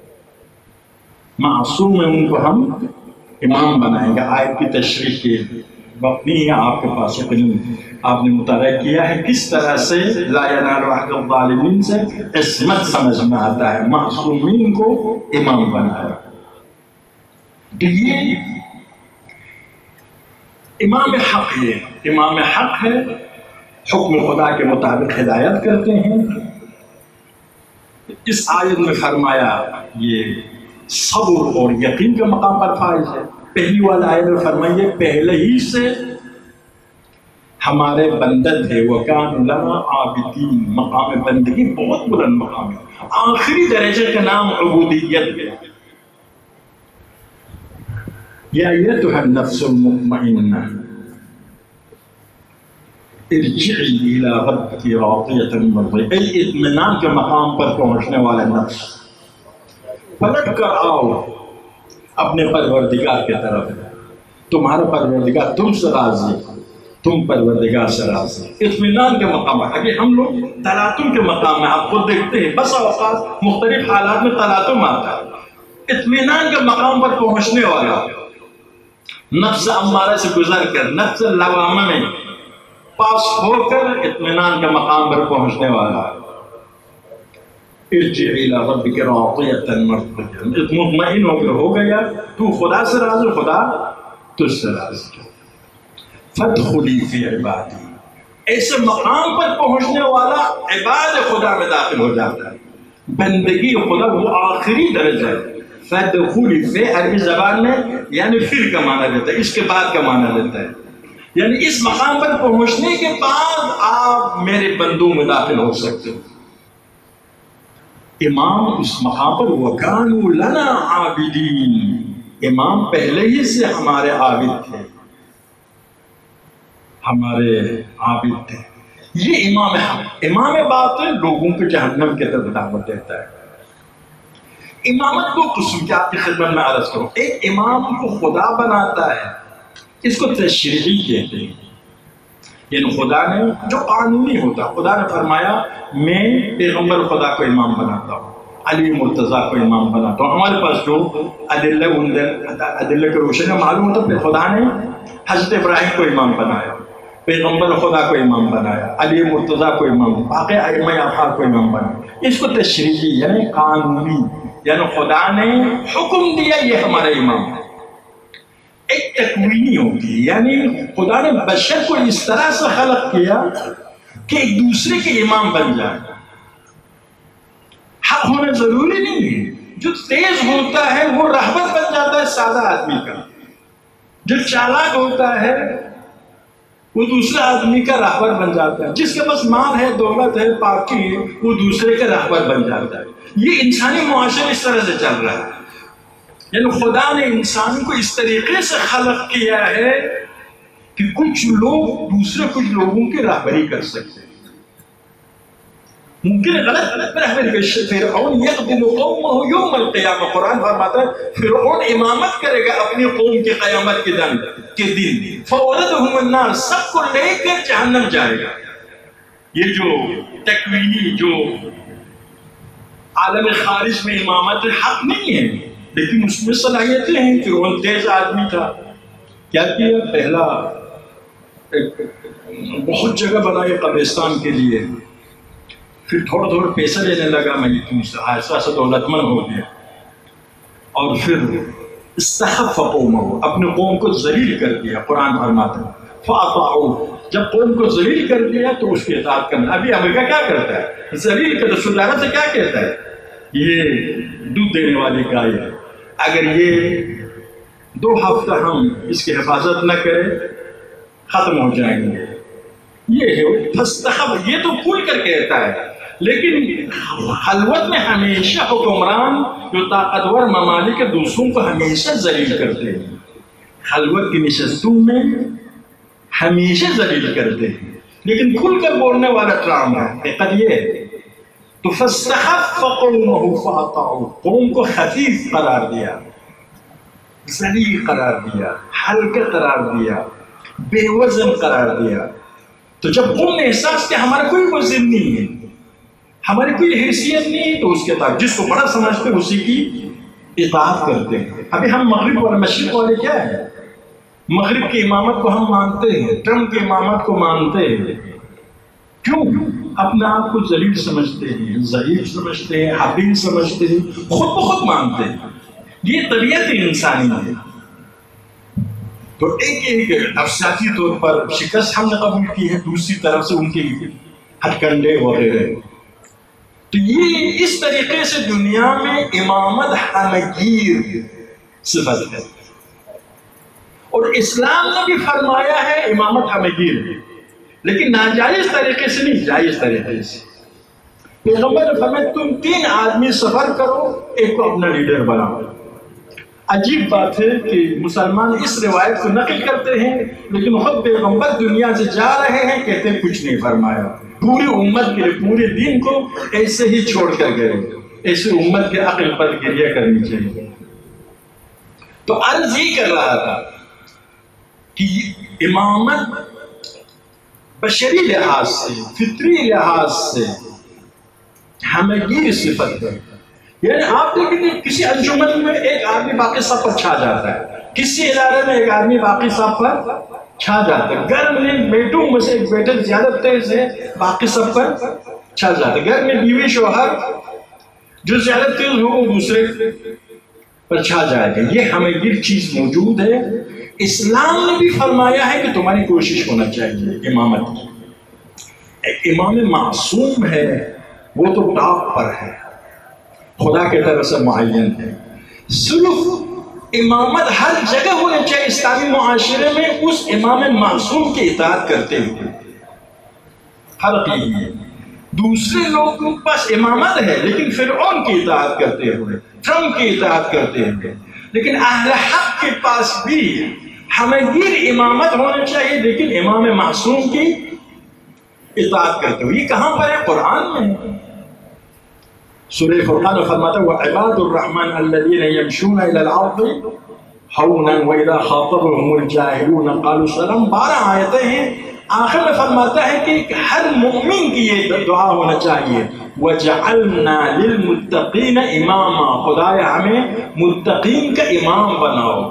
معصوم ہیں ان کو ہم امام بنائیں گے. آیت کی تشریح کے وقت نہیں ہے آپ کے پاس، لیکن آپ نے مطالعہ کیا ہے کس طرح سے لا ینال عہد الظالمین سے عصمت سمجھ میں آتا ہے، معصومین کو امام بنایا. تو یہ امام حق ہے، امام حق ہے، حکم خدا کے مطابق ہدایت کرتے ہیں. اس آیت میں فرمایا یہ صبر اور یقین کے مقام پر فائز ہے. پہلی والا آیت میں فرمائیے پہلے ہی سے ہمارے بندے تھے، وَكَانُوا لَنَا عَابِدِينَ. مقام بندگی بہت بلند مقام ہے، آخری درجے کا نام عبودیت ہے. یا ایتھا النفس المطمئنہ ارجعی الی ربک راضیۃ مرضیہ. اے اطمینان کے مقام پر پہنچنے والا نفس، پلٹ کر آؤ اپنے پروردگار کی طرف. تمہارا پروردگار تم سے راضی، تم پروردگار سے راضی. اطمینان کے مقام ہے. اگر ہم لوگ تلاطم کے مقام میں آپ خود دیکھتے ہیں بس اوقات مختلف حالات میں تلاطم آتا ہے. اطمینان کے مقام پر پہنچنے والا نفس امارہ سے گزر کر نفس لوامہ میں پاس ہو کر اطمینان کے مقام پر پہنچنے والا. ارجع الی ربک راضیۃ مرضیہ. مطمئن ہو کر ہو گیا تو خدا سے راضی، خدا تجھ سے راضی. فادخلی فی عبادی. ایسے مقام پر پہنچنے والا عباد خدا میں داخل ہو جاتا ہے. بندگی خدا وہ آخری درجہ ہے. فادخلی فی عربی زبان میں یعنی پھر کا معنی دیتا ہے، اس کے بعد کا معنی دیتا ہے. یعنی اس مقام پر پہنچنے کے بعد آپ میرے بندوں میں داخل ہو سکتے ہو. امام اس مقام پر وَكَانُوا لَنَا عَابِدِينَ. امام پہلے ہی سے ہمارے عابد تھے، ہمارے عابد تھے. یہ امام حق. امام باطن لوگوں کو جہنم کی طرف دعوت دیتا ہے. امامت کو قسم کی آپ کی خدمت میں عرض کروں. ایک امام کو خدا بناتا ہے، اس کو تشریعی کہتے ہیں. یعنی خدا نے جو قانونی ہوتا، خدا نے فرمایا میں پیغمبر خدا کو امام بناتا ہوں، علی مرتضیٰ کو امام بناتا ہوں. ہمارے پاس جو ادلہ ادلہ کے روشن میں معلوم ہوتا ہے خدا نے حضرت ابراہیم کو امام بنایا، پیغمبر خدا کو امام بنایا، علی مرتضیٰ کو امام، باقی ائمہ اطہار کو امام بنایا. اس کو تشریعی یعنی قانونی، یعنی خدا نے حکم دیا یہ ہمارے امام ہے. ایک تکوینی ہوتی ہے، یعنی خدا نے بشر کو اس طرح سے خلق کیا کہ ایک دوسرے کے امام بن جائے. حق ہونا ضروری نہیں ہے. جو تیز ہوتا ہے وہ رہبر بن جاتا ہے سادہ آدمی کا، جو چالاک ہوتا ہے وہ دوسرے آدمی کا رہبر بن جاتا ہے، جس کے پاس مال ہے، دولت ہے، پاکی ہے، وہ دوسرے کا رہبر بن جاتا ہے. یہ انسانی معاشرے اس طرح سے چل رہا ہے. یعنی خدا نے انسان کو اس طریقے سے خلق کیا ہے کہ کچھ لوگ دوسرے کچھ لوگوں کی رہبری کر سکتے ہیں. ممکن ہے غلط غلط رہبری کر سکتے. فرعون یقتل قومہ یوم القیامہ، قرآن فرماتا ہے فرعون امامت کرے گا اپنی قوم کی قیامت کے دن کے دن فوردہم النار، سب کو لے کر جہنم جائے گا. یہ جو تکوینی جو عالم خارج میں امامت حق نہیں ہے، لیکن اس میں صلاحیتیں ہیں. فرعون تیز آدمی تھا، کیا کیا؟ پہلا ایک بہت جگہ بنائی قبرستان کے لیے، پھر تھوڑا تھوڑا پیسہ لینے لگا، میں یہ تم سے ایسا سے دولت مند ہو گیا، اور پھر استخف قومہ، اپنے قوم کو ذلیل کر دیا. قرآن فرماتا ہے فَأَطَاعُوهُ، جب قوم کو ذلیل کر دیا تو اس کی اطاعت کرنا. ابھی امریکہ کیا کرتا ہے؟ ذلیل کر رسول اللہ سے کیا کہتا ہے؟ یہ دودھ دینے والی گائے ہے، اگر یہ دو ہفتہ ہم اس کی حفاظت نہ کریں ختم ہو جائیں گے. یہ ہے فاستخف، یہ تو کھل کر کہتا ہے، لیکن خلوت میں ہمیشہ حکمران جو طاقتور ممالک دوسروں کو ہمیشہ ذلیل کرتے ہیں، خلوت کی نشستوں میں ہمیشہ ذلیل کرتے ہیں، لیکن کھل کر بولنے والا ٹرام ہے حقیقت یہ ہے۔ تو فاستخف قومه فاطاعوه، قوم کو خفیف قرار دیا، ذلیل قرار دیا، ہلکا قرار دیا، بے وزن قرار دیا۔ تو جب قوم نے احساس کیا ہمارا کوئی وزن نہیں ہے، ہماری کوئی حیثیت نہیں ہے، تو اس کے بعد جس کو بڑا سمجھتے اسی کی اطاعت کرتے ہیں۔ ابھی ہم مغرب اور مشرق والے کیا ہیں؟ مغرب کی امامت کو ہم مانتے ہیں، ٹرمپ کی امامت کو مانتے ہیں، کیوں؟ اپنے آپ کو ذلیل سمجھتے ہیں، ضعیف سمجھتے ہیں، حقیر سمجھتے ہیں، خود بخود مانتے ہیں۔ یہ طبیعت انسانی ہے۔ تو ایک ایک نفسیاتی طور پر شکست ہم نے قبول کی ہے، دوسری طرف سے ان کے ہتھ کنڈے وغیرہ۔ تو یہ اس طریقے سے دنیا میں امامت ہمگیر صفت ہے، اور اسلام نے بھی فرمایا ہے امامت ہمگیر ہے، لیکن ناجائز طریقے سے نہیں، جائز طریقے سے۔ پیغمبر نے فرمایا تم تین آدمی سفر کرو، ایک کو اپنا لیڈر بناؤ۔ عجیب بات ہے کہ مسلمان اس روایت کو نقل کرتے ہیں، لیکن خود پیغمبر دنیا سے جا رہے ہیں، کہتے ہیں کچھ نہیں فرمایا، پوری امت کے پورے دین کو ایسے ہی چھوڑ کر گئے۔ ایسے امت کے عقل پر گریہ کرنی چاہیے۔ تو عرض یہ کر رہا تھا کہ امامت بشری لحاظ سے، فطری لحاظ سے ہمگیر صفت ہے۔ یعنی آپ دیکھیں کسی انجمن میں ایک آدمی باقی سب پر چھا جاتا ہے، کسی ادارے میں ایک آدمی باقی سب پر چھا جاتا ہے، گھر میں بیٹوں میں سے ایک بیٹا زیادہ تیز ہے، باقی سب پر چھا جاتا ہے، گھر میں بیوی شوہر جو زیادہ تیز ہو وہ دوسرے پر چھا جائے گا۔ یہ ہمگیر چیز موجود ہے۔ اسلام نے بھی فرمایا ہے کہ تمہاری کوشش ہونا چاہیے امامت کی۔ ایک امام معصوم ہے، وہ تو ٹاپ پر ہے، خدا کی طرف سے معین ہے۔ صرف امامت ہر جگہ ہونا چاہیے اسلامی معاشرے میں، اس امام معصوم کی اطاعت کرتے ہوئے۔ فرق یہ ہے، دوسرے لوگ کے پاس امامت ہے لیکن فرعون کی اطاعت کرتے ہوئے، ٹرمپ کی اطاعت کرتے ہوئے، لیکن اہل حق کے پاس بھی ہمگیر امامت ہونا چاہیے لیکن امام معصوم کی اطاعت کرتے ہوئے۔ یہ کہاں پر ہے؟ قرآن میں ہے۔ سورہ فرقان میں فرماتا ہے وَعِبَادُ الرَّحْمَنِ الَّذِينَ يَمْشُونَ إِلَى الْأَرْضِ هَوْنًا وَإِذَا خَاطَبَهُمُ الْجَاهِلُونَ قَالُوا سَلَامًا۔ بارہ آیتیں ہیں، آخر میں فرماتا ہے کہ ہر مومن کی یہ دعا ہونا چاہیے وَجَعَلْنَا لِلْمُتَّقِينَ إِمَامًا، خدایا ہمیں متقین کا امام بناؤ۔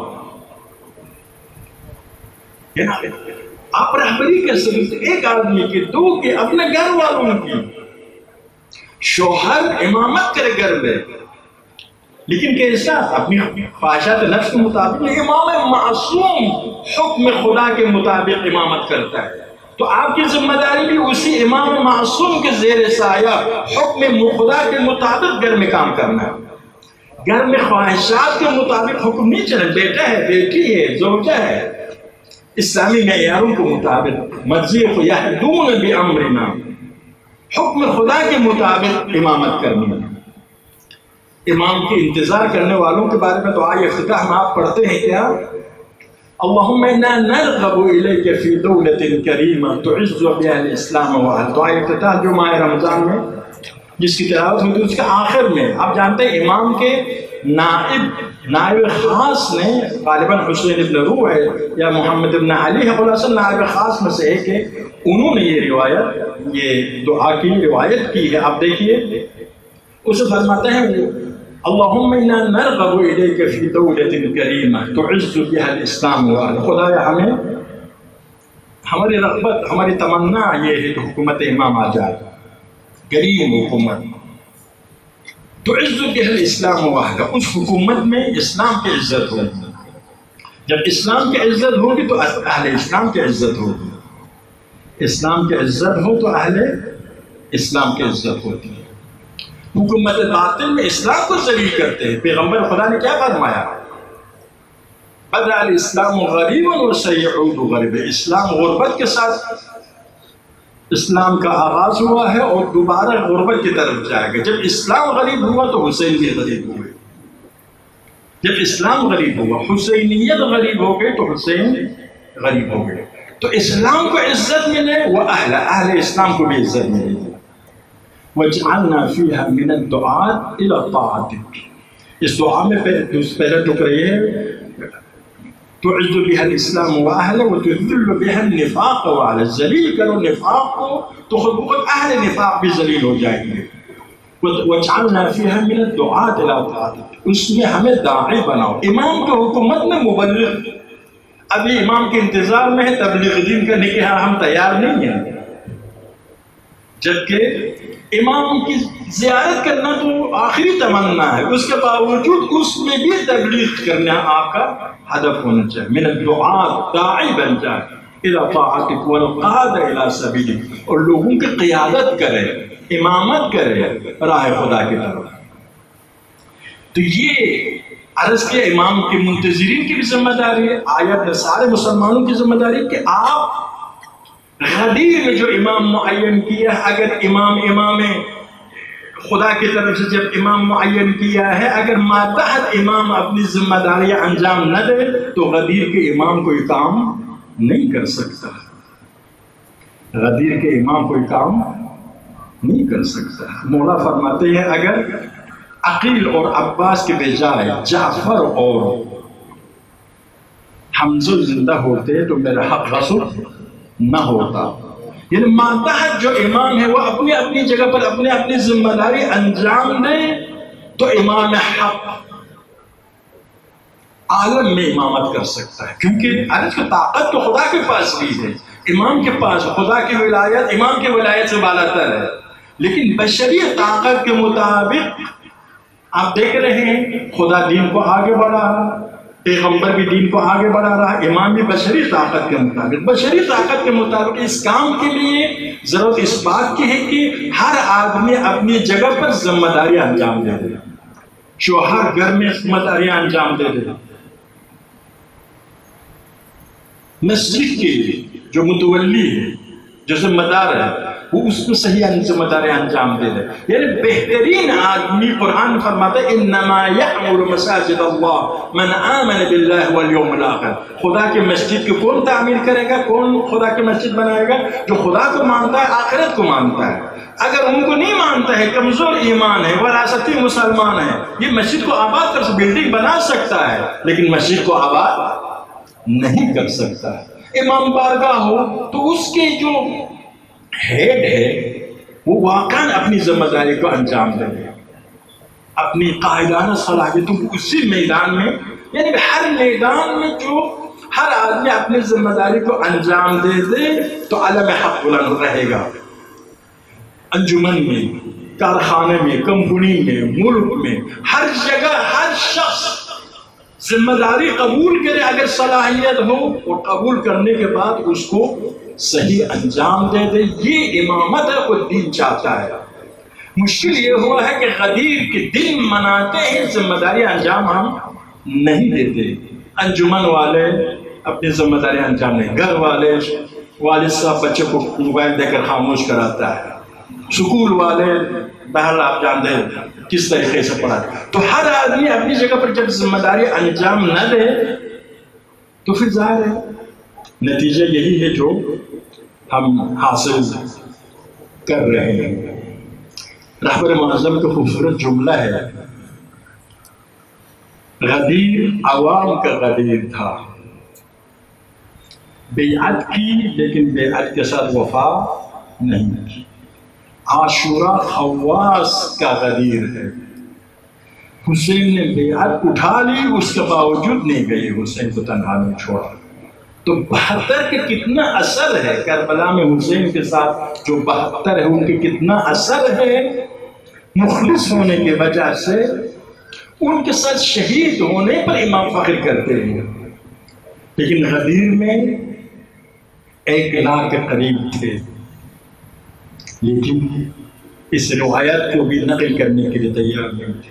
آپ رہبری کر سکتے ایک آدمی کی، دو کے، اپنے گھر والوں کی۔ شوہر امامت کرے گھر میں، لیکن کیسا؟ اپنی خواہشات نفس کے مطابق۔ امام معصوم حکم خدا کے مطابق امامت کرتا ہے، تو آپ کی ذمہ داری بھی اسی امام معصوم کے زیر سایہ حکم خدا کے مطابق گھر میں کام کرنا ہے۔ گھر میں خواہشات کے مطابق حکم نہیں چلے، بیٹا ہے، بیٹی ہے، زوجہ ہے، اسلامی معیاروں کے مطابق مرضی کو یہدون بامرنا، حکم خدا کے مطابق امامت کرنی ہے۔ امام کے انتظار کرنے والوں کے بارے میں دعائے افتتاح میں آپ پڑھتے ہیں کیا؟ اللہم انا نرغب الیک فی دولت کریمہ تعز بها الاسلام واہلہ۔ دعائے افتتاح جو ماہ رمضان میں جس کی تلاوت ہوئی تھی اس کے آخر میں آپ جانتے ہیں امام کے نائب نائب خاص نے غالباً حسین ابن روح ہے یا محمد ابن علی ہے، خلاصہ نائب خاص میں سے ایک ہے، انہوں نے یہ روایت، یہ دعا کی روایت کی ہے۔ آپ دیکھیے اسے فرماتے ہیں اللہم انا نرغب الیک فی دولت کریمہ تعز بها الاسلام واہلہ۔ خدایا ہمیں، ہماری رغبت، ہماری تمنا یہ ہے کہ حکومت امام آ جائے، کریم حکومت تعز بها الاسلام واہلہ، اس حکومت میں اسلام کی عزت ہوگی۔ جب اسلام کی عزت ہوگی تو اہل اسلام کی عزت ہوگی، اسلام کی عزت ہو تو اہل اسلام کی عزت ہوتی ہے۔ حکومت باطل میں اسلام کو ذلیل کرتے ہیں۔ پیغمبر خدا نے کیا فرمایا؟ بدأ الاسلام غریبا وسيعود غریبا، اسلام غربت کے ساتھ اسلام کا آغاز ہوا ہے اور دوبارہ غربت کی طرف جائے گا۔ جب اسلام غریب ہوا تو حسین بھی غریب ہوئے، جب اسلام غریب ہوا، حسینیت غریب ہو گئی تو حسین غریب ہو گئے۔ تو اسلام کو عزت ملے وہ اہل اہل اسلام کو بھی عزت ملے گی۔ وَجْعَلْنَا فِيهَا مِنَ الدُّعَاءِ إِلَى طَاعَتِكَ، اس دعا میں پہلے ٹکڑے ہے تُعِزُّ بِهَا الْإِسْلَامُ وَأَهْلَهُ وَتُذِلُّ بِهَا النِّفَاقَ وَعَلَى ذلیل کرو نفاق کو تو خود بخود اہل نفاق بھی ذلیل ہو جائیں گے۔ وَجْعَلْنَا فِيهَا مِنَ الدُّعَاءِ إِلَى طَاعَتِكَ، اس میں ہمیں داعی بناؤ۔ امام کے حکومت میں مبلغ، ابھی امام کے انتظار میں ہے تبلیغ دین کرنے کے، ہاں ہم تیار نہیں ہیں، جبکہ امام کی زیارت کرنا تو آخری تمنا ہے، اس کے باوجود اس میں بھی تبلیغ کرنا آپ کا ہدف ہونا چاہیے۔ من الدعاء، داعی بن جائے، الى طاعتک والقاد الى سبیلک، اور لوگوں کی قیادت کرے، امامت کرے راہ خدا کی طرف۔ تو یہ عرض کیا امام کے منتظرین کی بھی ذمہ داری ہے، آیت میں سارے مسلمانوں کی ذمہ داری ہے کہ آپ غدیر میں جو امام معین کیا ہے، اگر امام امام خدا کی طرف سے جب امام معین کیا ہے، اگر ماتحت امام اپنی ذمہ داریاں انجام نہ دے تو غدیر کے امام کوئی کام نہیں کر سکتا، غدیر کے امام کوئی کام نہیں کر سکتا۔ مولا فرماتے ہیں اگر عقیل اور عباس کے بجائے جعفر اور حمزہ زندہ ہوتے تو میرا حق غصب نہ ہوتا۔ یعنی ماتحت جو امام ہے وہ اپنی اپنی جگہ پر اپنے اپنی ذمہ داری انجام دے تو امام حق عالم میں امامت کر سکتا ہے، کیونکہ عرض کی طاقت تو خدا کے پاس بھی ہے، امام کے پاس خدا کی ولایت امام کی ولایت سے بالاتر ہے، لیکن بشری طاقت کے مطابق آپ دیکھ رہے ہیں خدا دین کو آگے بڑھا رہا، پیغمبر بھی دین کو آگے بڑھا رہا، امام بھی بشری طاقت کے مطابق بشری طاقت کے مطابق اس کام کے لیے ضرورت اس بات کی ہے کہ ہر آدمی اپنی جگہ پر ذمہ داریاں انجام دے دے، شوہر گھر میں ذمہ داریاں انجام دے دے، مسجد کے جو متولی ہے جو ذمہ دار ہے وہ اس کو صحیح ذمہ داری انجام دے دے۔ یعنی بہترین آدمی قرآن فرماتا ہے انما یعمر مساجد اللہ من آمن باللہ والیوم الاخر، خدا کی مسجد کو کون تعمیر کرے گا، کون خدا کی مسجد بنائے گا؟ جو خدا کو مانتا ہے، آخرت کو مانتا ہے۔ اگر ان کو نہیں مانتا ہے، کمزور ایمان ہے، وراثتی مسلمان ہے، یہ مسجد کو آباد کر سکتا، بلڈنگ بنا سکتا ہے لیکن مسجد کو آباد نہیں کر سکتا ہے۔ امام بارگاہ ہو تو اس کے جو ہیڈ ہے وہ واقعاً اپنی ذمہ داری کو انجام دے دے، اپنی قائدانہ صلاحیتوں کو اسی میدان میں، یعنی ہر میدان میں جو ہر آدمی اپنی ذمہ داری کو انجام دے دے تو علم حق بلند رہے گا۔ انجمن میں، کارخانے میں، کمپنی میں، ملک میں، ہر جگہ ہر شخص ذمہ داری قبول کرے اگر صلاحیت ہو، اور قبول کرنے کے بعد اس کو صحیح انجام دے دے، یہ امامت ہے، خود دین چاہتا ہے۔ مشکل یہ ہوا ہے کہ غدیر کے دن مناتے ہیں، ذمہ داری انجام ہم نہیں دیتے۔ انجمن والے اپنی ذمہ داری انجام نہیں، گھر والے والد صاحب بچے کو موبائل دے کر خاموش کراتا ہے، سکول والے بہرحال آپ جانتے ہیں کس طریقے سے پڑھا، تو ہر آدمی اپنی جگہ پر جب ذمہ داری انجام نہ دے تو پھر ظاہر ہے نتیجہ یہی ہے جو ہم حاصل کر رہے ہیں۔ رہبر معظم کا خوبصورت جملہ ہے، غدیر عوام کا غدیر تھا، بیعت کی لیکن بیعت کے ساتھ وفا نہیں کی۔ عاشورہ خواص کا غدیر ہے، حسین نے بیعت اٹھا لی، اس کے باوجود نہیں گئی، حسین کو تنہا میں چھوڑا۔ تو بہتر کے کتنا اثر ہے کربلا میں حسین کے ساتھ جو بہتر ہے ان کے کتنا اثر ہے، مخلص ہونے کی وجہ سے ان کے ساتھ شہید ہونے پر امام فخر کرتے ہیں، لیکن غدیر میں ایک لاکھ کے قریب تھے، لیکن اس روایت کو بھی نقل کرنے کے لیے تیار نہیں تھے۔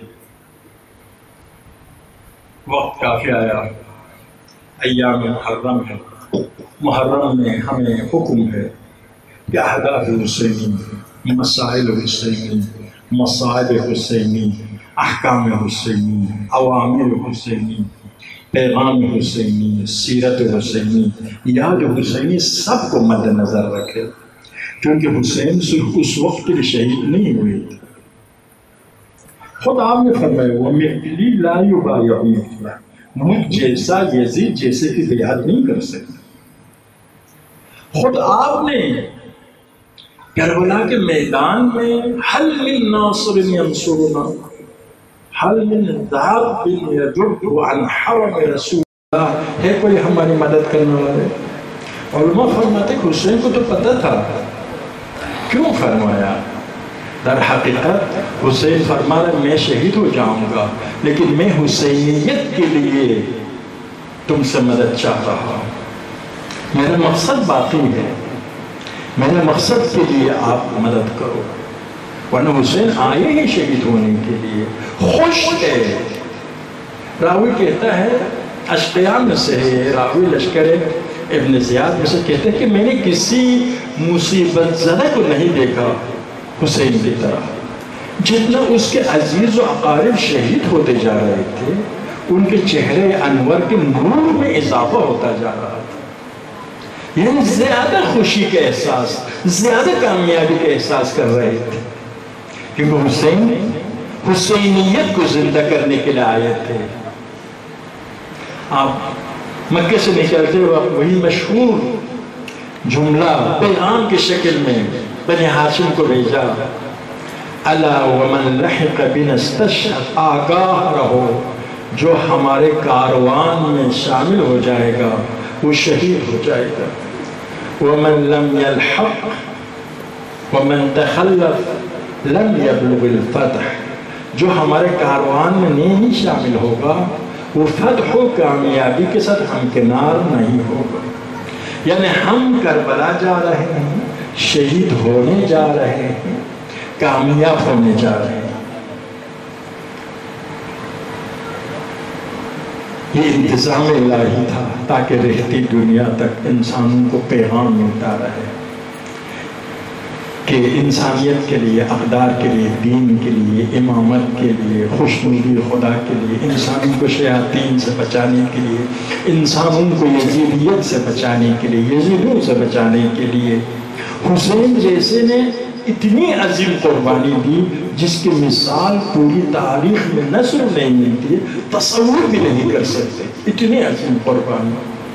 وقت کافی آیا، ایام محرم ہے، محرم میں ہمیں حکم ہے کہ اہداف حسینی، مسائل حسینی، مصائب حسینی، احکام حسینی، اوامر حسینی، پیغام حسینی، سیرت حسینی، یاد حسینی سب کو مد نظر رکھے، کیونکہ حسین صرف اس وقت کے لیے شہید نہیں ہوئے تھے۔ خود آپ نے فرمایا وَمِثْلِي لَا يُبَايَعُ مِثْلَهُ، مجھ جیسا یزید جیسے کی بیعت نہیں کر سکتے۔ خود آپ نے کربلا کے میدان میں حل من ناصر ینصرنا، حل من ذاب یجب عن حرم رسول اللہ، ہے کوئی ہماری مدد کرنے والے؟ علماء فرماتے کہ حسین کو تو پتہ تھا، کیوں فرمایا؟ در حقیقت حسین فرما رہا میں شہید ہو جاؤں گا، لیکن میں حسینیت کے لیے تم سے مدد چاہ رہا ہوں، میرا مقصد باقی ہے، میرے مقصد کے لیے آپ مدد کرو۔ ورنہ حسین آئے ہیں شہید ہونے کے لیے، خوش ہے۔ راوی کہتا ہے اشقیاء میں سے ہے، راوی لشکر ابن زیاد میں سے کہتے ہیں کہ میں نے کسی مصیبت زدہ کو نہیں دیکھا حسین کی طرح، جتنا اس کے عزیز و اقارب شہید ہوتے جا رہے تھے ان کے چہرے انور کے نور میں اضافہ ہوتا جا رہا تھا، یعنی زیادہ خوشی کا احساس، زیادہ کامیابی کا احساس کر رہے تھے، کیونکہ حسین حسینیت کو زندہ کرنے کے لیے آئے تھے۔ آپ مکہ سے نکلتے وقت وہی مشہور جملہ پیغام کی شکل میں بنی ہاشم کو بھیجا، الا ومن لحق بنا استشهد، آگاہ رہو جو ہمارے کاروان میں شامل ہو جائے گا وہ شہید ہو جائے گا، ومن لم يلحق ومن تخلف لم يبلغ الفتح، جو ہمارے کاروان میں نہیں شامل ہوگا وہ فتح و کامیابی کے ساتھ ہمکنار نہیں ہوگا۔ یعنی ہم کربلا جا رہے ہیں، شہید ہونے جا رہے ہیں، کامیاب ہونے جا رہے ہیں۔ یہ انتظام الہی تھا تاکہ رہتی دنیا تک انسانوں کو پیغام ملتا رہے کہ انسانیت کے لیے، اقدار کے لیے، دین کے لیے، امامت کے لیے، خوشنودی خدا کے لیے، انسانوں کو شیاطین سے بچانے کے لیے، انسانوں کو یزیدیت سے بچانے کے لیے، یزیدوں سے بچانے کے لیے حسین جیسے نے اتنی عظیم قربانی دی جس کی مثال پوری تاریخ میں نظر نہیں ملتی، تصور بھی نہیں کر سکتے، اتنی عظیم قربانی۔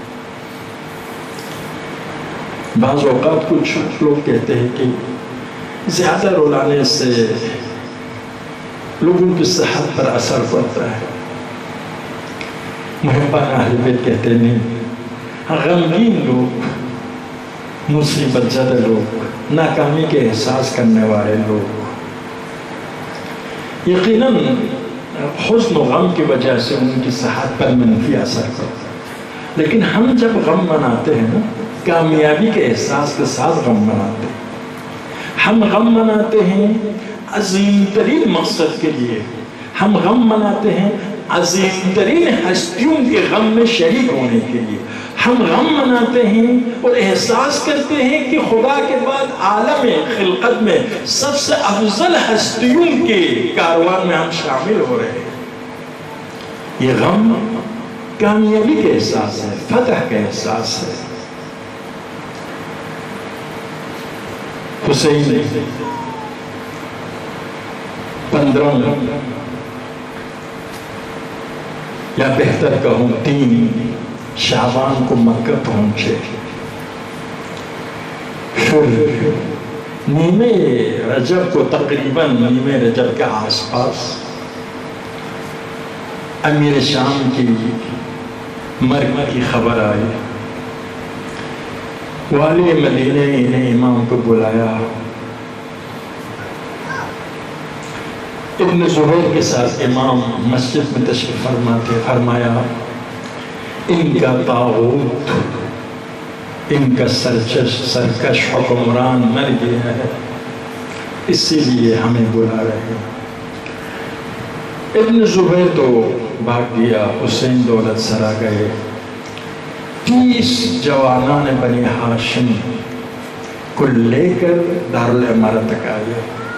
بعض اوقات کچھ لوگ کہتے ہیں کہ زیادہ رلانے سے لوگوں کی صحت پر اثر پڑتا ہے۔ محبان اہل بیت کہتے نہیں، غمگین لوگ، مصیبت زدہ لوگ، ناکامی کے احساس کرنے والے لوگ یقیناً حزن و غم کی وجہ سے ان کی صحت پر منفی اثر کرتا ہے، لیکن ہم جب غم مناتے ہیں نا، کامیابی کے احساس کے ساتھ غم مناتے ہیں۔ ہم غم مناتے ہیں عظیم ترین مقصد کے لیے، ہم غم مناتے ہیں عظیم ترین ہستیوں کے غم میں شریک ہونے کے لیے، ہم غم مناتے ہیں اور احساس کرتے ہیں کہ خدا کے بعد عالم خلقت میں سب سے افضل ہستیوں کے کاروان میں ہم شامل ہو رہے ہیں۔ یہ غم کامیابی کا احساس ہے، فتح کا احساس ہے۔ حسین پندرہ یا بہتر کہوں تین شعبان کو مکہ پہنچے، پھر نیمے رجب کو تقریباً نیمے رجب کے آس پاس امیر شام کی مرگ کی خبر آئی، والی مدینہ نے امام کو بلایا، ابن زبیر کے ساتھ امام مسجد میں تشریف فرماتے، فرمایا ان کا طاغوت، ان کا سرکش سرکش حکمران مر گیا ہے، اسی لیے ہمیں بلا رہے ہیں۔ ابن زبیر تو بھاگ گیا، حسین دولت سرا گئے، تیس جوانان بنی ہاشم کو لے کر دارالعمارت تک آئے.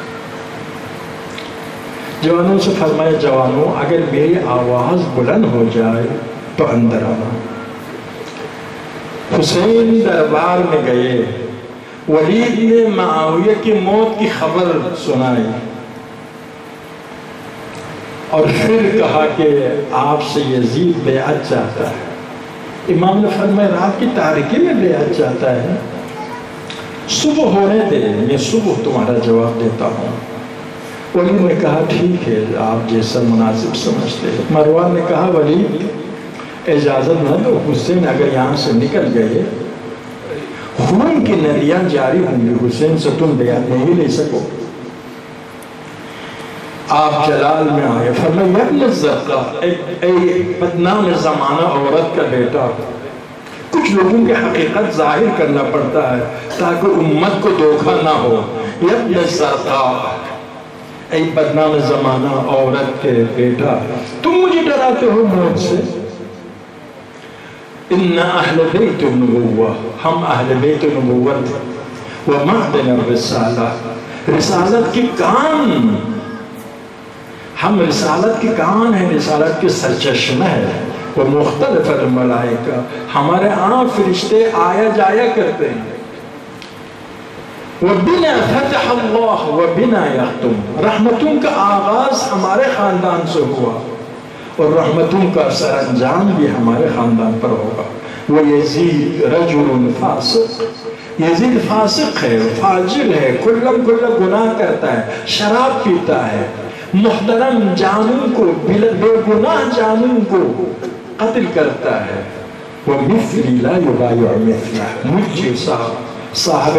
جوانوں سے فرمایا جوانوں اگر میری آواز بلند ہو جائے تو اندر آنا. حسین دربار میں گئے. ولید نے معاویہ کی موت کی خبر سنائی اور پھر کہا کہ آپ سے یزید بیعت چاہتا ہے. امام نے فرمایا رات کی تاریکی میں بیعت چاہتا ہے؟ صبح ہونے دے، میں صبح تمہارا جواب دیتا ہوں. ولید نے کہا ٹھیک ہے آپ جیسا مناسب سمجھتے ہیں. مروان نے کہا ولید اجازت نہ دو، حسین اگر یہاں سے نکل گئے خون کی ندیاں جاری ہوں گی، حسین سے تم بیعت نہیں لے سکو. آپ جلال میں آئے. فرمایا ابن الزرقاء، اے بدنام زمانہ عورت کا بیٹا، کچھ لوگوں کی حقیقت ظاہر کرنا پڑتا ہے تاکہ امت کو دھوکہ نہ ہو. ابن الزرقاء، اے بدنام زمانہ عورت کے بیٹا، تم مجھے ڈراتے ہو موت سے. ان اہل بیت النبوہ، ہم اہل بیت نبوت، ومعدن الرسالہ، رسالت کی کان، ہم رسالت کی کان ہیں، رسالت کی سرچشمہ ہے. وہ مختلف الملائکہ، ہمارے ہاں فرشتے آیا جایا کرتے ہیں. وَبِنَا فَتَحَ اللَّهُ وَبِنَا يَخْتُمُ، رحمتوں کا آغاز ہمارے خاندان سے ہوا اور رحمتوں کا سر انجام بھی ہمارے خاندان پر ہوگا. وہ یزید رجل فاسق، یزید فاسق ہے، فاجر ہے، کلم کلم گناہ کرتا ہے، شراب پیتا ہے، محترم جانوں کو، بے گناہ جانوں کو قتل کرتا ہے. وَمِثْلِ لَا يُبَايُعْ مِثْلَهُ، مجھ جیسا صاحب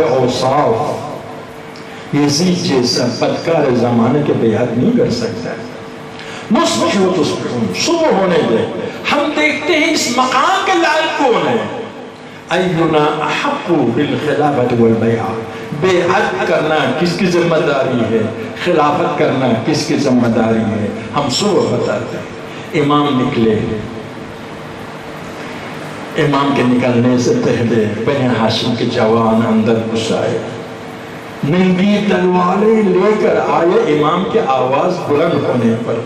اوصاف یزید جیسا بدکار زمانے کے بیعت نہیں کر سکتا ہے. مصبح و تصبحون، صبح ہونے دے، ہم دیکھتے ہیں اس مقام کے لائق کون ہے. اینا احق بالخلافت والبیعہ، بیعت کرنا کس کی ذمہ داری ہے، خلافت کرنا کس کی ذمہ داری ہے، ہم صبح بتاتے ہیں. امام نکلے. امام کے نکلنے سے پہلے بنی ہاشم کے جوان اندر گھس آئے، ننگی تلواریں لے کر آئے. امام کی آواز بلند ہونے پر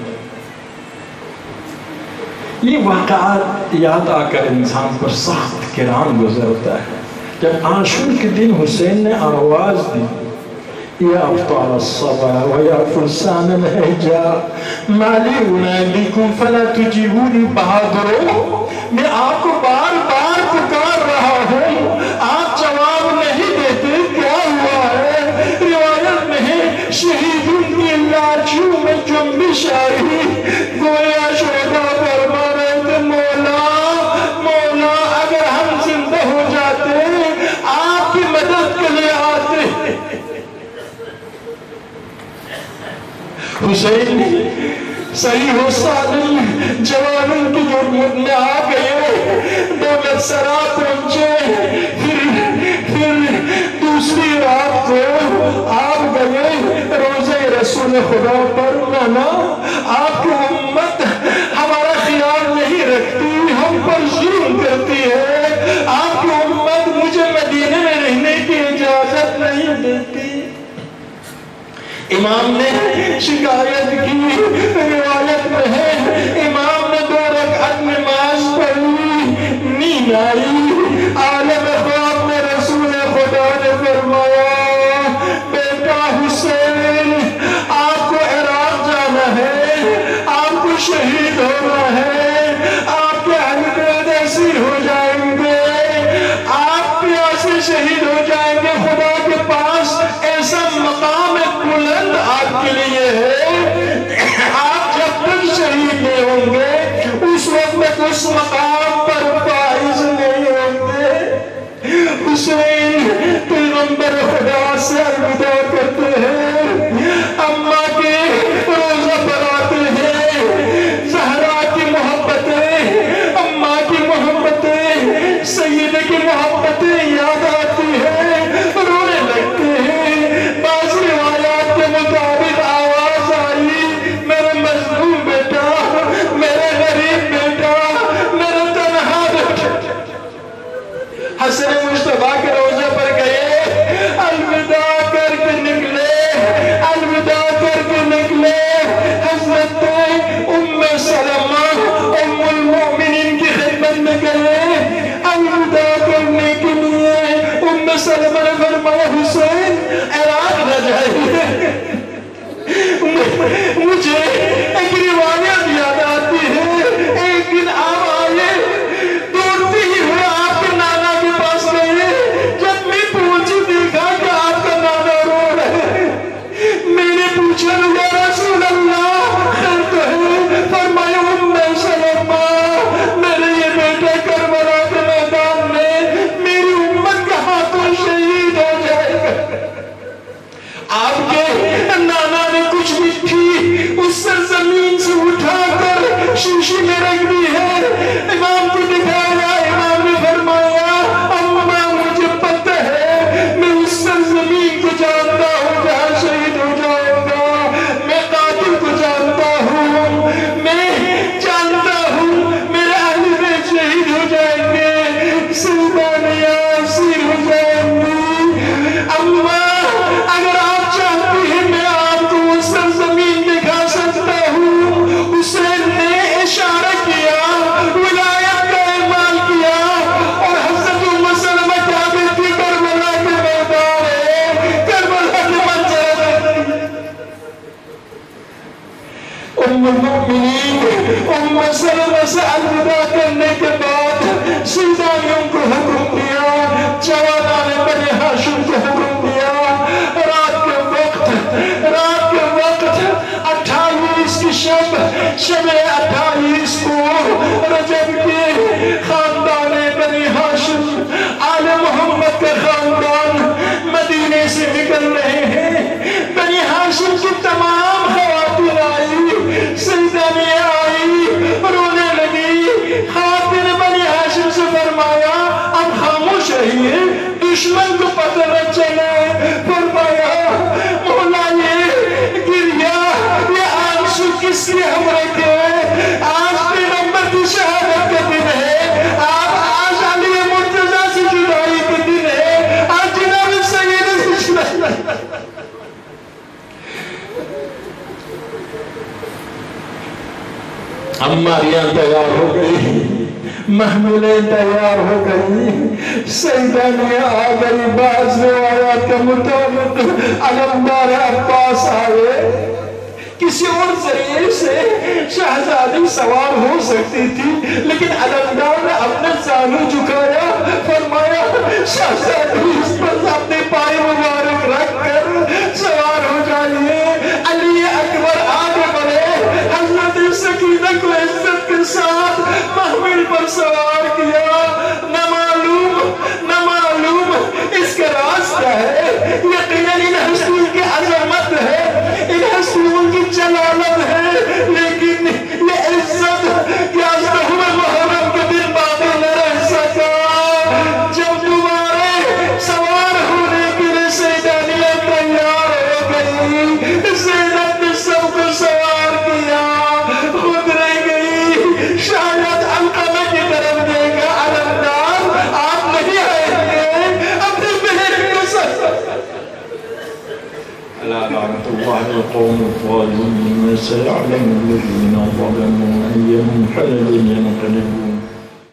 یہ واقعات یاد آ کر انسان پر سخت کران گزرتا ہے. جب عاشور کے دن حسین نے آواز دی، یا ابطال الصبا و یا فرسان الحجا مالی انادیکم فلا تجیبونی بہادروں، میں آپ کو بار بار پکار رہا ہوں، آپ جواب نہیں دیتے، کیا ہوا ہے؟ روایت میں ہے شہیدوں کی لاٹھیوں میں جنبش آئی، گویا شہداء فرما رہے تھے مولا مولا اگر ہم زندہ ہو جاتے آپ کی مدد کے لیے آتے. حسین صحیح و سالم جوانوں کی جرمت میں آ گئے، دولت سرا پہنچے. پھر پھر دوسری رات کو آپ گئے روزے رسول خدا پر. نانا آپ کی امت ہمارا خیال نہیں رکھتی، ہم پر ظلم کرتی ہے، آپ کی امت مجھے مدینے میں رہنے کی اجازت نہیں دیتی. امام نے شکایت کی. روایت میں ہے امام نے دو رکعت نماز پڑھی، نیند آئی. عالم خواب میں رسول خدا نے فرمایا بیٹا حسین آپ کو عراق جانا ہے، آپ کو شہید ہونا ہے، آپ کے حلقے ایسی ہو جائیں گے، آپ پیاسے شہید ہو جائیں گے. خدا کے پاس ایسا مقام بلند آپ کے لیے ہے، آپ جب تک شہید نہیں ہوں گے اس وقت تک اس مقام پر فائز نہیں ہوں گے. حسین پیغمبر خدا سے الوداع کرتے ہیں، اماں کے روزہ پر آتے ہیں. زہرا کی محبتیں، اماں کی محبتیں، سید کی محبتیں یاد آتی ہیں، رونے لگتے ہیں. بعض روایات کے مطابق آواز آئی میرے مظلوم بیٹا، میرے غریب بیٹا، میرے تنہا بیٹا. حسن مصطفیٰ کے روزے پر گئے، حضرت ام سلمہ ام المؤمنین کی خدمت میں گئے الوداع کرنے کے لیے. ام سلمہ نے فرمایا حسین عراق نہ جائیے. مجھے ایک روایت یاد آتی ہے. ایک دن آپ آئے دوڑتے ہی ہوئے آپ کے نانا کے پاس گئے. جب میں پہنچی دیکھا کہ آپ کا نانا رو رہے. میں نے پوچھا یا رسول اللہ خیر تو ہے؟ فرمایا ام سلمہ میرے یہ بیٹا کربلا کے میدان میں میری امت کے ہاتھوں شہید ہو جائے گا. آپ کے نانا نے کچھ مٹی اس سرزمین سے اٹھا کر شیشے میں رکھ دی ہے. امام کو دکھایا. امام نے فرمایا اماں مجھے پتہ ہے میں اس سرزمین کو جانتا ہوں جہاں شہید ہو جاؤں گا. میں قاتل کو جانتا ہوں. میں جانتا ہوں میرے اہل بیت شہید ہو جائیں گے. سلطانیہ اسیر ہو جائیں گی. اماں اگر آپ چاہتی ہیں میں آپ کو وہ سرزمین دکھا سکتا ہوں. حسین نے اشارہ کیا ولایت کا اعمال کیا اور حضرت ام سلمہ کیا دیتی کربلا کے میدان ہے کربلا کے منظر ہے. ام المؤمنین ام سلمہ سے الوداع کرنے کے بعد سیدانیوں کو حکم دیا. جوانان بنی ہاشم کو حکم دیا. رات کے وقت رات کے وقت اٹھائیس کی شب شب اٹھائیس کو رجب کے خاندان بنی ہاشم آل محمد کا خاندان مدینے سے نکل رہے ہیں. بنی ہاشم کی تمام خواتین آئی. سیدانیہ آئی رونے لگی. خواتین بنی ہاشم سے فرمایا اب خاموش رہیے دشمن کو پتہ نہ چلے. فرمایا مولا یہ گریا یہ آنسو کس لیے ہم رکھے؟ آج پیغمبر کی شہادت کا دن ہے. آپ آج علی مرتضیٰ سے جدائی کا دن ہے. آج جناب سید سے جدائی. ہماریاں تیار ہو گئی. محملیں تیار ہو گئی. سیدانیہ آ گئی. بعض روایات کے مطابق علمدار عباس آئے. کسی اور ذریعے سے شہزادی سوار ہو سکتی تھی لیکن علمدار نے اپنا زانو جھکایا. فرمایا شہزادی اس پر اپنے پائے مبارک رکھ کر سوار ہو جائیے. علی اکبر آگے بڑھے. حضرت سکینہ کو عزت کے ساتھ محمل پر سوار کیا. نہ معلوم نہ معلوم اس کا راز کیا ہے. یقیناً ان حسول کی عظمت ہے ان حسول کی جلالت ہے لیکن یہ عزت کیا ظہور محرم کے دن باقی نہ رہ سکا. جب دوبارہ سوار ہونے کے لیے سیدانیہ تیار ہو گئی. زینب نے سب کو سوار کیا. خود رہ گئی. شاید علقمہ کی طرف دیکھا. علمدار آپ نہیں آئیں گے اپنی بہن کو ساتھ. لا لعنة الله القوم الظالمين سيعلم الذين ظلموا أي منقلب ينقلبون